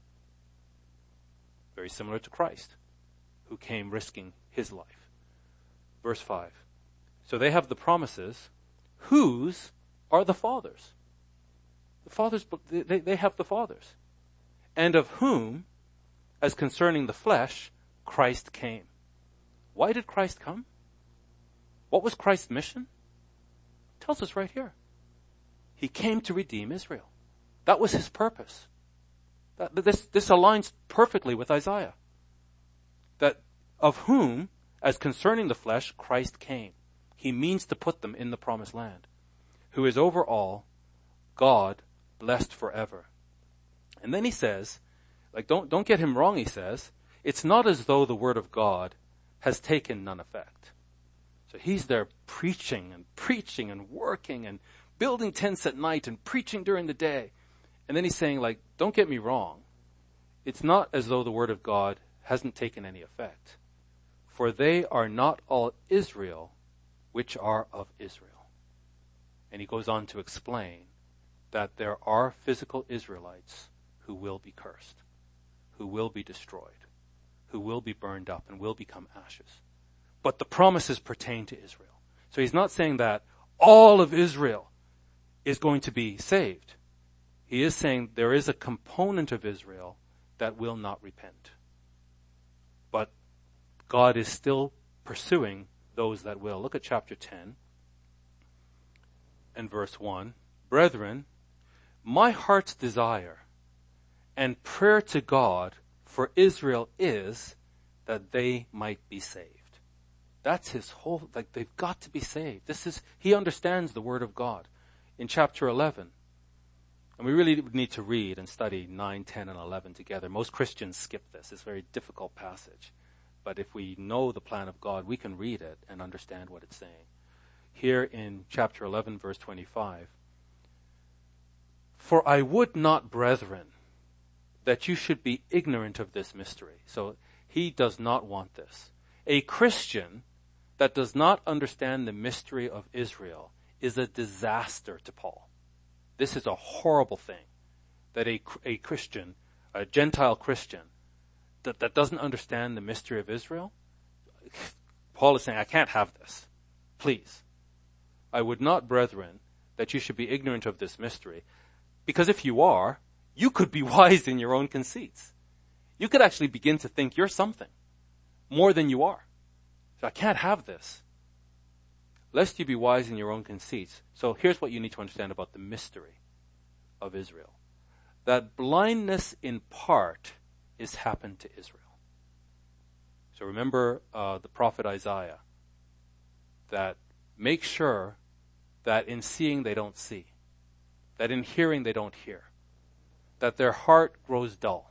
Speaker 2: Very similar to Christ, who came risking his life. Verse 5. So they have the promises. Whose are the fathers? The fathers, they have the fathers. And of whom, as concerning the flesh, Christ came. Why did Christ come? What was Christ's mission? It tells us right here. He came to redeem Israel. That was his purpose. This aligns perfectly with Isaiah. That of whom, as concerning the flesh, Christ came. He means to put them in the promised land. Who is over all, God, blessed forever. And then he says, like, don't get him wrong, he says, it's not as though the word of God has taken none effect. So he's there preaching and working and building tents at night and preaching during the day. And then he's saying, like, don't get me wrong. It's not as though the word of God hasn't taken any effect. For they are not all Israel, which are of Israel. And he goes on to explain that there are physical Israelites who will be cursed, who will be destroyed, who will be burned up and will become ashes. But the promises pertain to Israel. So he's not saying that all of Israel is going to be saved. He is saying there is a component of Israel that will not repent. But God is still pursuing those that will. Look at chapter 10 and verse 1. Brethren, my heart's desire and prayer to God for Israel is that they might be saved. That's his whole, they've got to be saved. He understands the Word of God. In chapter 11, and we really need to read and study 9, 10, and 11 together. Most Christians skip this. It's a very difficult passage. But if we know the plan of God, we can read it and understand what it's saying. Here in chapter 11, verse 25, "For I would not, brethren, that you should be ignorant of this mystery." So he does not want this. A Christian that does not understand the mystery of Israel is a disaster to Paul. This is a horrible thing, that a Christian, a Gentile Christian, that doesn't understand the mystery of Israel. Paul is saying, I can't have this. Please. "I would not, brethren, that you should be ignorant of this mystery." Because if you are, you could be wise in your own conceits. You could actually begin to think you're something more than you are. So I can't have this. "Lest you be wise in your own conceits." So here's what you need to understand about the mystery of Israel. That blindness in part is happened to Israel. So remember the prophet Isaiah, that make sure that in seeing they don't see, that in hearing they don't hear, that their heart grows dull,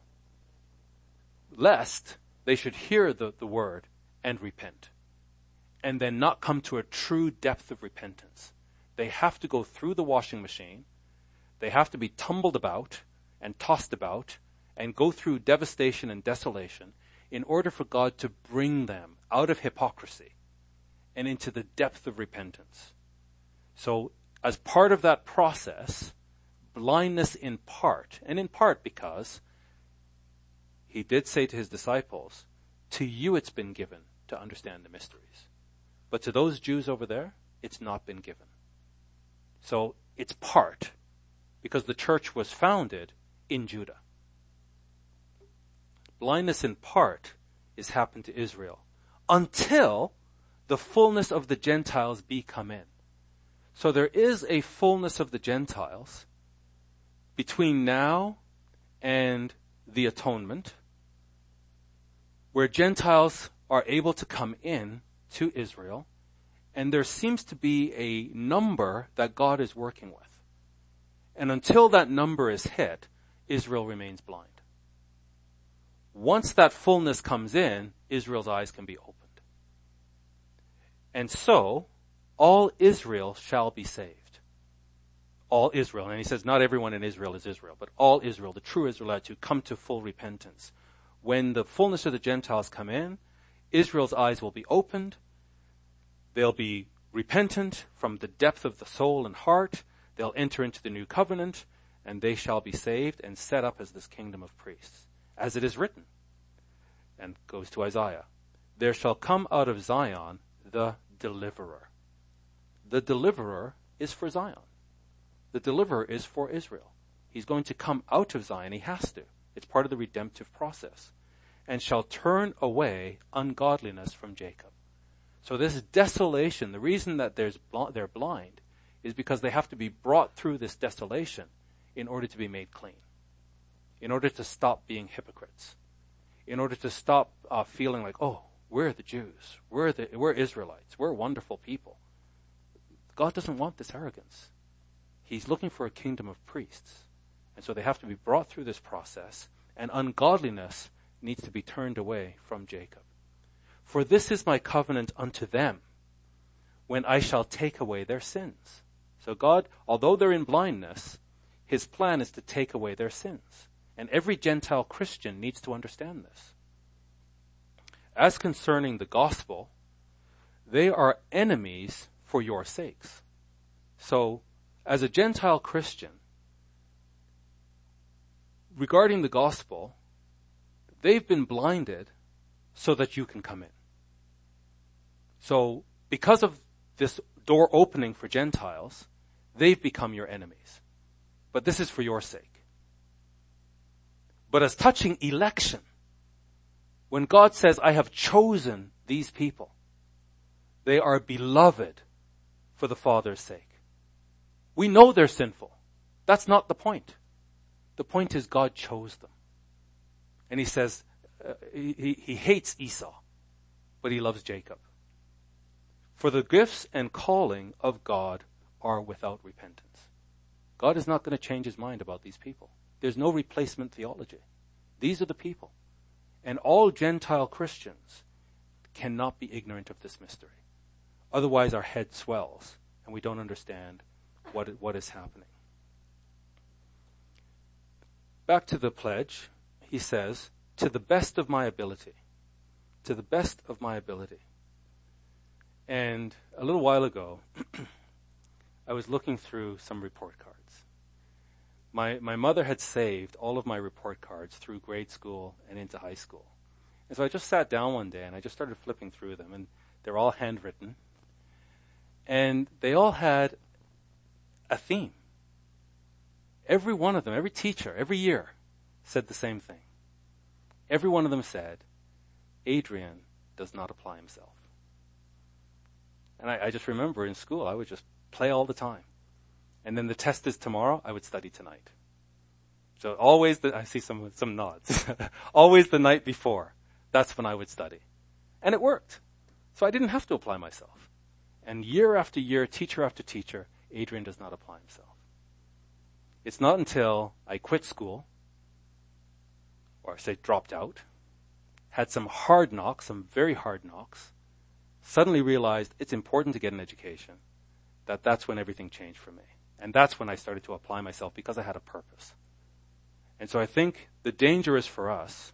Speaker 2: lest they should hear the word and repent, and then not come to a true depth of repentance. They have to go through the washing machine. They have to be tumbled about and tossed about and go through devastation and desolation in order for God to bring them out of hypocrisy and into the depth of repentance. So as part of that process, blindness in part, and in part because he did say to his disciples, "To you it's been given to understand the mysteries. But to those Jews over there, it's not been given." So it's part, because the church was founded in Judah. Blindness in part is happened to Israel until the fullness of the Gentiles be come in. So there is a fullness of the Gentiles between now and the atonement, where Gentiles are able to come in to Israel, and there seems to be a number that God is working with. And until that number is hit, Israel remains blind. Once that fullness comes in, Israel's eyes can be opened. And so, all Israel shall be saved. All Israel. And he says not everyone in Israel is Israel, but all Israel, the true Israelites who come to full repentance. When the fullness of the Gentiles come in, Israel's eyes will be opened. They'll be repentant from the depth of the soul and heart. They'll enter into the new covenant, and they shall be saved and set up as this kingdom of priests, as it is written. And goes to Isaiah. "There shall come out of Zion the deliverer." The deliverer is for Zion. The deliverer is for Israel. He's going to come out of Zion. He has to. It's part of the redemptive process. "And shall turn away ungodliness from Jacob." So this desolation, the reason that they're blind is because they have to be brought through this desolation in order to be made clean, in order to stop being hypocrites, in order to stop feeling like, oh, we're the Jews, we're Israelites, we're wonderful people. God doesn't want this arrogance. He's looking for a kingdom of priests. And so they have to be brought through this process, and ungodliness needs to be turned away from Jacob. "For this is my covenant unto them, when I shall take away their sins." So God, although they're in blindness, his plan is to take away their sins. And every Gentile Christian needs to understand this. As concerning the gospel, they are enemies for your sakes. So, as a Gentile Christian, regarding the gospel, they've been blinded so that you can come in. So, because of this door opening for Gentiles, they've become your enemies. But this is for your sake. But as touching election, when God says, "I have chosen these people," they are beloved for the Father's sake. We know they're sinful. That's not the point. The point is God chose them. And he says, he hates Esau, but he loves Jacob. For the gifts and calling of God are without repentance. God is not going to change his mind about these people. There's no replacement theology. These are the people. And all Gentile Christians cannot be ignorant of this mystery. Otherwise our head swells and we don't understand what is happening. Back to the pledge, he says, to the best of my ability. To the best of my ability. And a little while ago, I was looking through some report cards. My mother had saved all of my report cards through grade school and into high school. And so I just sat down one day and I just started flipping through them, and they're all handwritten. And they all had a theme. Every one of them, every teacher, every year said the same thing. Every one of them said, Adrian does not apply himself. And I just remember in school, I would just play all the time. And then the test is tomorrow, I would study tonight. So always, I see some nods. Always the night before, that's when I would study. And it worked. So I didn't have to apply myself. And year after year, teacher after teacher, Adrian does not apply himself. It's not until I quit school, or say dropped out, had some hard knocks, some very hard knocks, suddenly realized it's important to get an education, that's when everything changed for me. And that's when I started to apply myself because I had a purpose. And so I think the danger is for us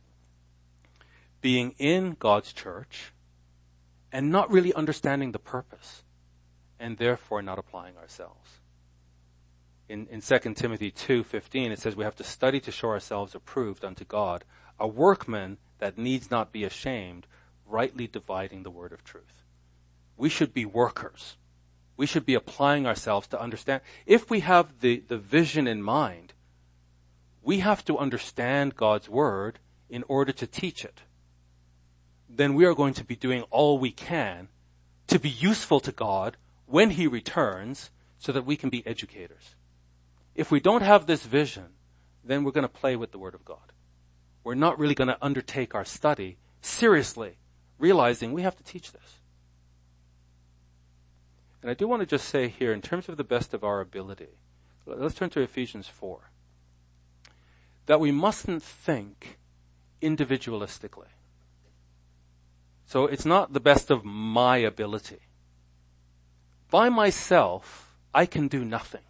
Speaker 2: being in God's church and not really understanding the purpose and therefore not applying ourselves. In 2 Timothy 2:15, it says we have to study to show ourselves approved unto God, a workman that needs not be ashamed, rightly dividing the word of truth. We should be workers. We should be applying ourselves to understand. If we have the vision in mind, we have to understand God's word in order to teach it. Then we are going to be doing all we can to be useful to God when he returns so that we can be educators. If we don't have this vision, then we're going to play with the word of God. We're not really going to undertake our study seriously, realizing we have to teach this. And I do want to just say here, in terms of the best of our ability, let's turn to Ephesians 4, that we mustn't think individualistically. So it's not the best of my ability. By myself, I can do nothing.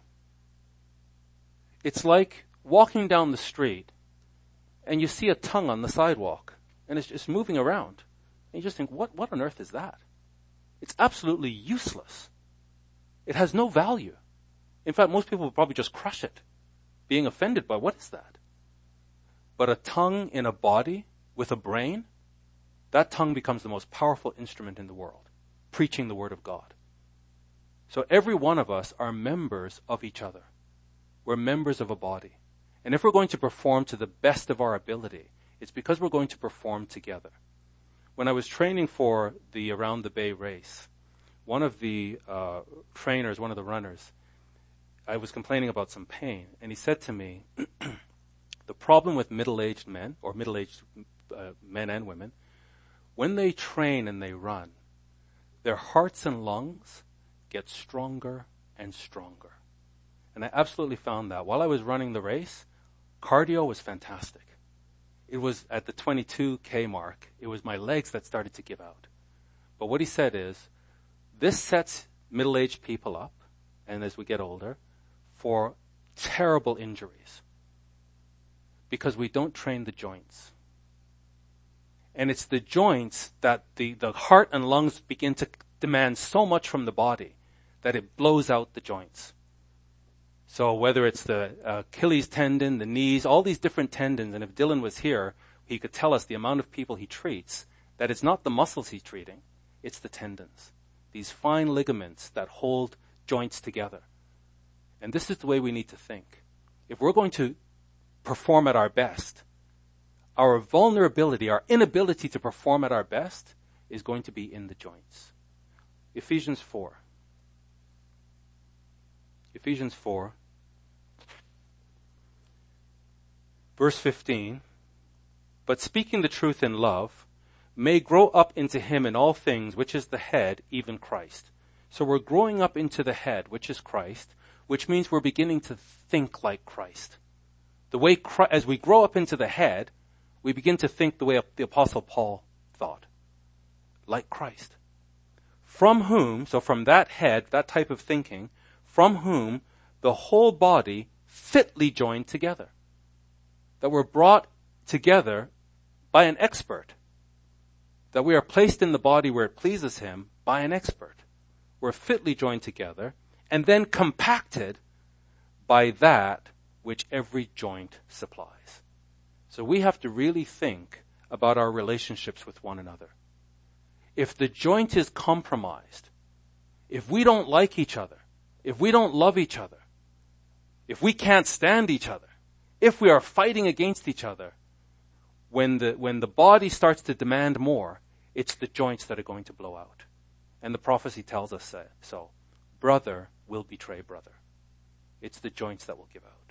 Speaker 2: It's like walking down the street and you see a tongue on the sidewalk and it's just moving around. And you just think, what on earth is that? It's absolutely useless. It has no value. In fact, most people will probably just crush it, being offended by what is that? But a tongue in a body with a brain, that tongue becomes the most powerful instrument in the world, preaching the word of God. So every one of us are members of each other. We're members of a body. And if we're going to perform to the best of our ability, it's because we're going to perform together. When I was training for the Around the Bay race, one of the trainers, one of the runners, I was complaining about some pain, and he said to me, the problem with middle-aged men, or middle-aged men and women, when they train and they run, their hearts and lungs get stronger and stronger. And I absolutely found that. While I was running the race, cardio was fantastic. It was at the 22K mark, it was my legs that started to give out. But what he said is, this sets middle-aged people up, and as we get older, for terrible injuries. Because we don't train the joints. And it's the joints that the heart and lungs begin to demand so much from the body that it blows out the joints. So whether it's the Achilles tendon, the knees, all these different tendons, and if Dylan was here, he could tell us the amount of people he treats, that it's not the muscles he's treating, it's the tendons. These fine ligaments that hold joints together. And this is the way we need to think. If we're going to perform at our best, our vulnerability, our inability to perform at our best is going to be in the joints. Ephesians 4. Ephesians 4, verse 15, but speaking the truth in love, may grow up into him in all things, which is the head, even Christ. So we're growing up into the head, which is Christ, which means we're beginning to think like Christ. As we grow up into the head, we begin to think the way the Apostle Paul thought, like Christ. From whom, so from that head, that type of thinking, from whom the whole body fitly joined together. That we're brought together by an expert. That we are placed in the body where it pleases him by an expert. We're fitly joined together and then compacted by that which every joint supplies. So we have to really think about our relationships with one another. If the joint is compromised, if we don't like each other, if we don't love each other, if we can't stand each other, if we are fighting against each other, when the body starts to demand more, it's the joints that are going to blow out. And the prophecy tells us so. Brother will betray brother. It's the joints that will give out.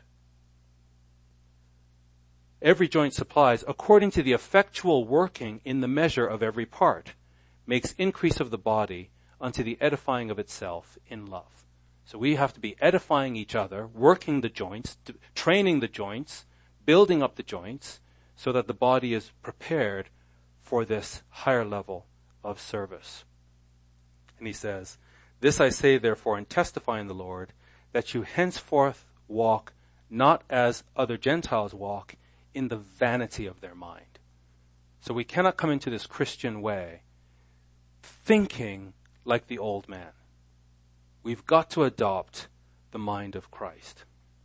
Speaker 2: Every joint supplies, according to the effectual working in the measure of every part, makes increase of the body unto the edifying of itself in love. So we have to be edifying each other, working the joints, training the joints, building up the joints, so that the body is prepared for this higher level of service. And he says, this I say therefore and testify in the Lord, that you henceforth walk not as other Gentiles walk, in the vanity of their mind. So we cannot come into this Christian way thinking like the old man. We've got to adopt the mind of Christ.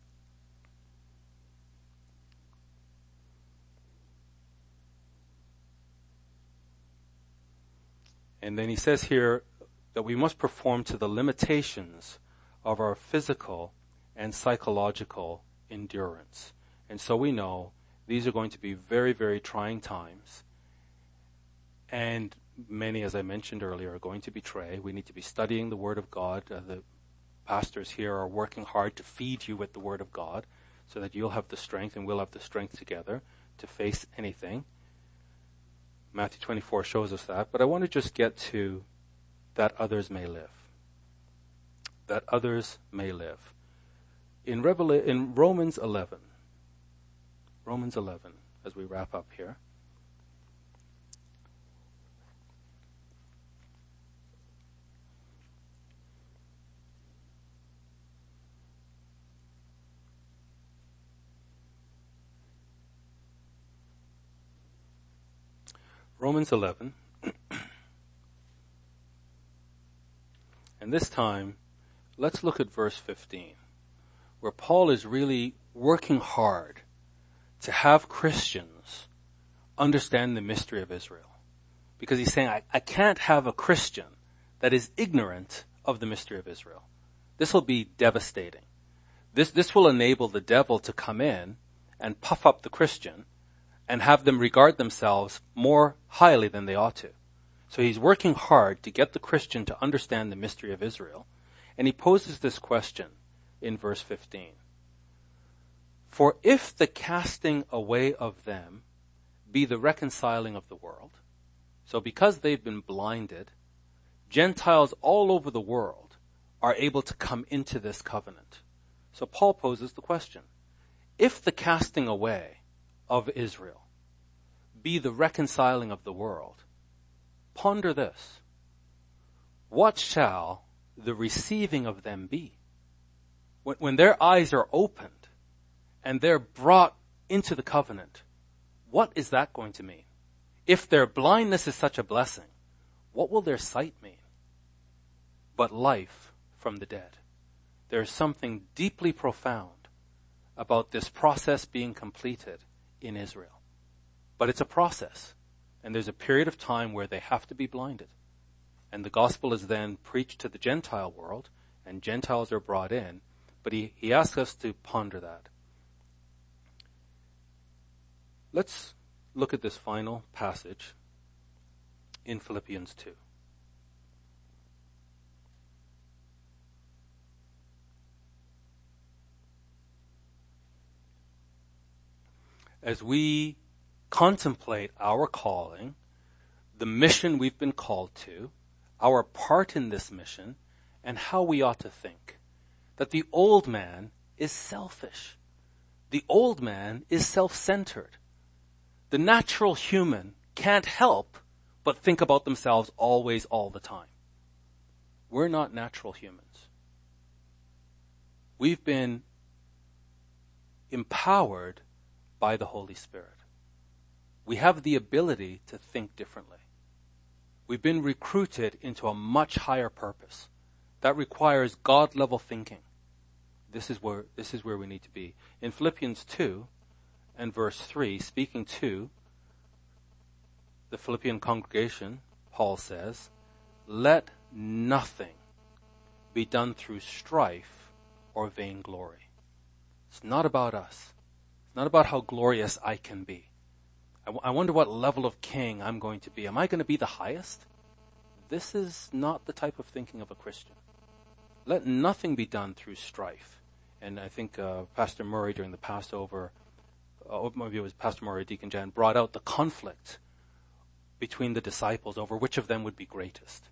Speaker 2: And then he says here that we must perform to the limitations of our physical and psychological endurance. And so we know these are going to be very, very trying times. And many, as I mentioned earlier, are going to betray. We need to be studying the Word of God. The pastors here are working hard to feed you with the Word of God so that you'll have the strength and we'll have the strength together to face anything. Matthew 24 shows us that. But I want to just get to that others may live. That others may live. In Romans 11, as we wrap up here. Romans 11. And this time, let's look at verse 15, where Paul is really working hard to have Christians understand the mystery of Israel. Because he's saying, I can't have a Christian that is ignorant of the mystery of Israel. This will be devastating. This will enable the devil to come in and puff up the Christian and have them regard themselves more highly than they ought to. So he's working hard to get the Christian to understand the mystery of Israel. And he poses this question in verse 15. For if the casting away of them be the reconciling of the world, so because they've been blinded, Gentiles all over the world are able to come into this covenant. So Paul poses the question, if the casting away of Israel be the reconciling of the world, ponder this. What shall the receiving of them be? When their eyes are opened and they're brought into the covenant, what is that going to mean? If their blindness is such a blessing, what will their sight mean? But life from the dead. There's something deeply profound about this process being completed in Israel. But it's a process. And there's a period of time where they have to be blinded. And the gospel is then preached to the Gentile world, and Gentiles are brought in. But he asks us to ponder that. Let's look at this final passage in Philippians 2. As we contemplate our calling, the mission we've been called to, our part in this mission, and how we ought to think. That the old man is selfish. The old man is self-centered. The natural human can't help but think about themselves always, all the time. We're not natural humans. We've been empowered by the Holy Spirit. We have the ability to think differently. We've been recruited into a much higher purpose that requires God-level thinking. This is where we need to be. In Philippians 2 and verse 3, speaking to the Philippian congregation, Paul says, "Let nothing be done through strife or vainglory." It's not about us. It's not about how glorious I can be. I wonder what level of king I'm going to be. Am I going to be the highest? This is not the type of thinking of a Christian. Let nothing be done through strife. And I think Pastor Murray during the Passover, maybe it was Pastor Murray or Deacon Jan, brought out the conflict between the disciples over which of them would be greatest.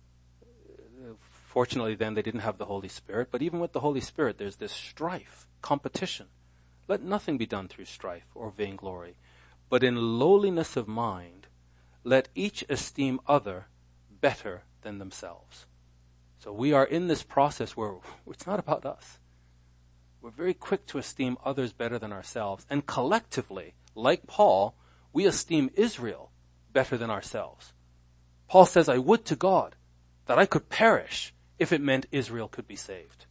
Speaker 2: Fortunately then they didn't have the Holy Spirit, but even with the Holy Spirit there's this strife, competition. Let nothing be done through strife or vainglory, but in lowliness of mind, let each esteem other better than themselves. So we are in this process where it's not about us. We're very quick to esteem others better than ourselves. And collectively, like Paul, we esteem Israel better than ourselves. Paul says, "I would to God that I could perish if it meant Israel could be saved."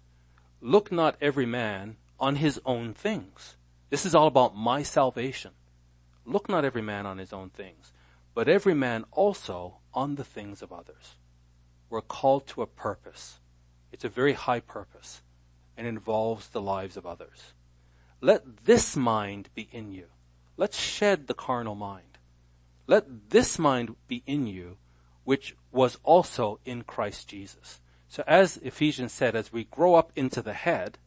Speaker 2: Look not every man on his own things. This is all about my salvation. Look not every man on his own things, but every man also on the things of others. We're called to a purpose. It's a very high purpose and involves the lives of others. Let this mind be in you. Let's shed the carnal mind. Let this mind be in you, which was also in Christ Jesus. So as Ephesians said, as we grow up into the head,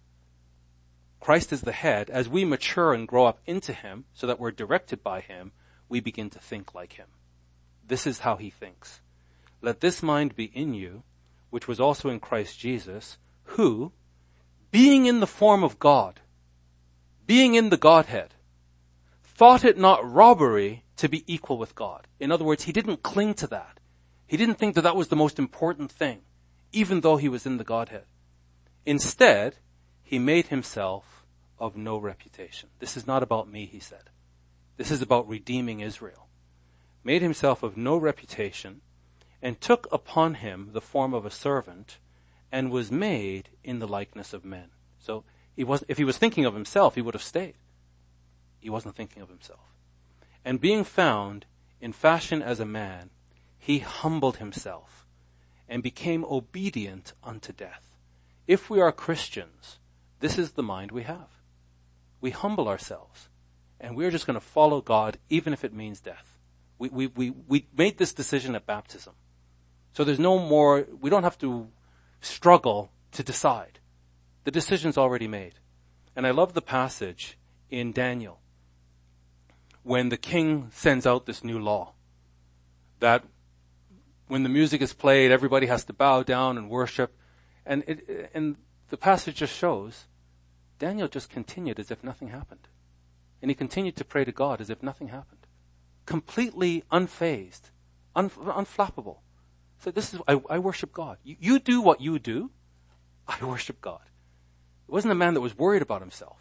Speaker 2: Christ is the head. As we mature and grow up into him, so that we're directed by him, we begin to think like him. This is how he thinks. Let this mind be in you, which was also in Christ Jesus, who, being in the form of God, being in the Godhead, thought it not robbery to be equal with God. In other words, he didn't cling to that. He didn't think that that was the most important thing, even though he was in the Godhead. Instead, he made himself of no reputation. This is not about me, he said. This is about redeeming Israel. Made himself of no reputation, and took upon him the form of a servant, and was made in the likeness of men. So if he was thinking of himself, he would have stayed. He wasn't thinking of himself. And being found in fashion as a man, he humbled himself and became obedient unto death. If we are Christians, this is the mind we have. We humble ourselves, and we're just going to follow God even if it means death. We made this decision at baptism. So there's no more, we don't have to struggle to decide. The decision's already made. And I love the passage in Daniel when the king sends out this new law that when the music is played, everybody has to bow down and worship. And the passage just shows Daniel just continued as if nothing happened. And he continued to pray to God as if nothing happened. Completely unfazed, unflappable. So this is, I worship God. You do what you do. I worship God. It wasn't a man that was worried about himself.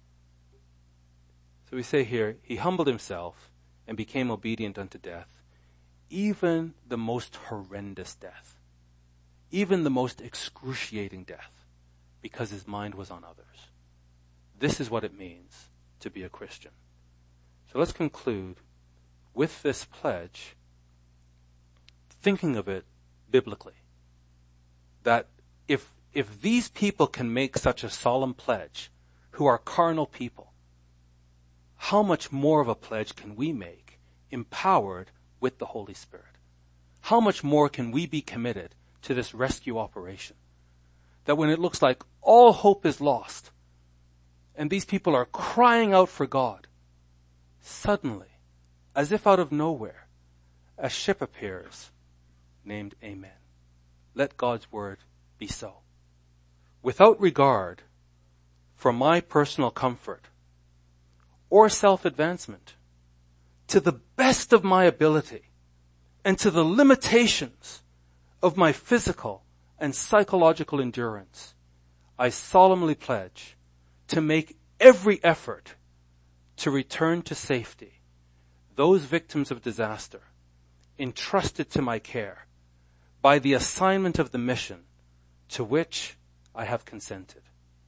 Speaker 2: So we say here, he humbled himself and became obedient unto death, even the most horrendous death, even the most excruciating death, because his mind was on others. This is what it means to be a Christian. So let's conclude with this pledge, thinking of it biblically, that if these people can make such a solemn pledge, who are carnal people, how much more of a pledge can we make, empowered with the Holy Spirit? How much more can we be committed to this rescue operation? That when it looks like all hope is lost, and these people are crying out for God, suddenly, as if out of nowhere, a ship appears named Amen. Let God's word be so. Without regard for my personal comfort or self-advancement, to the best of my ability and to the limitations of my physical and psychological endurance, I solemnly pledge to make every effort to return to safety those victims of disaster entrusted to my care by the assignment of the mission to which I have consented.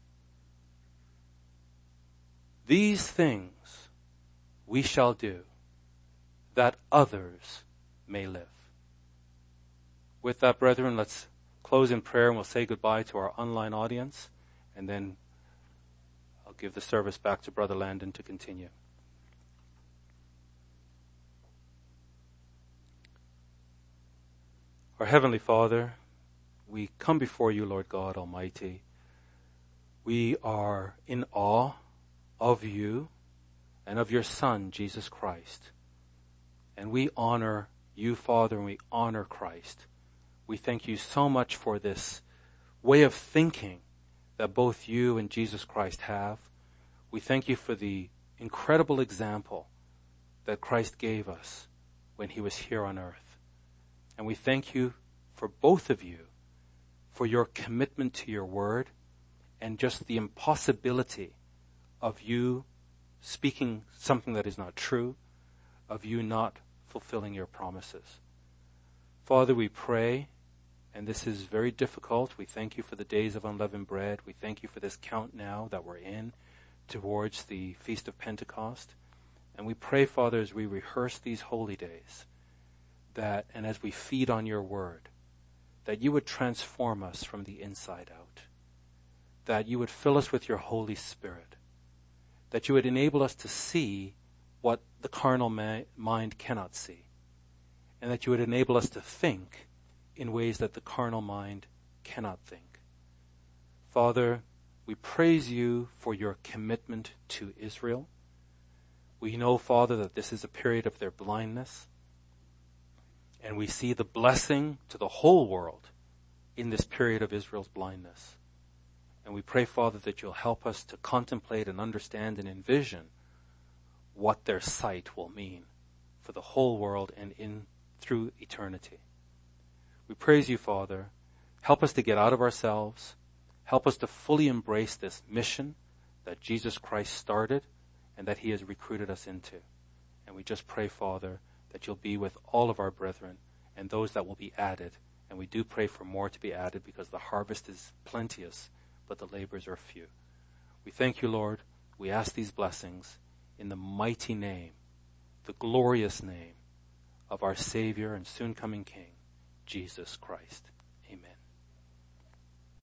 Speaker 2: These things we shall do, that others may live. With that, brethren, let's close in prayer and we'll say goodbye to our online audience, and then I'll give the service back to Brother Landon to continue. Our Heavenly Father, we come before you, Lord God Almighty. We are in awe of you and of your Son, Jesus Christ. And we honor you, Father, and we honor Christ. We thank you so much for this way of thinking that both you and Jesus Christ have. We thank you for the incredible example that Christ gave us when he was here on earth. And we thank you for both of you, for your commitment to your word, and just the impossibility of you speaking something that is not true, of you not fulfilling your promises. Father, we pray, and this is very difficult. We thank you for the days of unleavened bread. We thank you for this count now that we're in towards the Feast of Pentecost. And we pray, Father, as we rehearse these holy days, that, and as we feed on your word, that you would transform us from the inside out, that you would fill us with your Holy Spirit, that you would enable us to see what the carnal mind cannot see, and that you would enable us to think in ways that the carnal mind cannot think. Father, we praise you for your commitment to Israel. We know, Father, that this is a period of their blindness, and we see the blessing to the whole world in this period of Israel's blindness. And we pray, Father, that you'll help us to contemplate and understand and envision what their sight will mean for the whole world and in through eternity. We praise you, Father. Help us to get out of ourselves. Help us to fully embrace this mission that Jesus Christ started and that he has recruited us into. And we just pray, Father, that you'll be with all of our brethren and those that will be added. And we do pray for more to be added, because the harvest is plenteous, but the labors are few. We thank you, Lord. We ask these blessings in the mighty name, the glorious name of our Savior and soon coming King, Jesus Christ. Amen.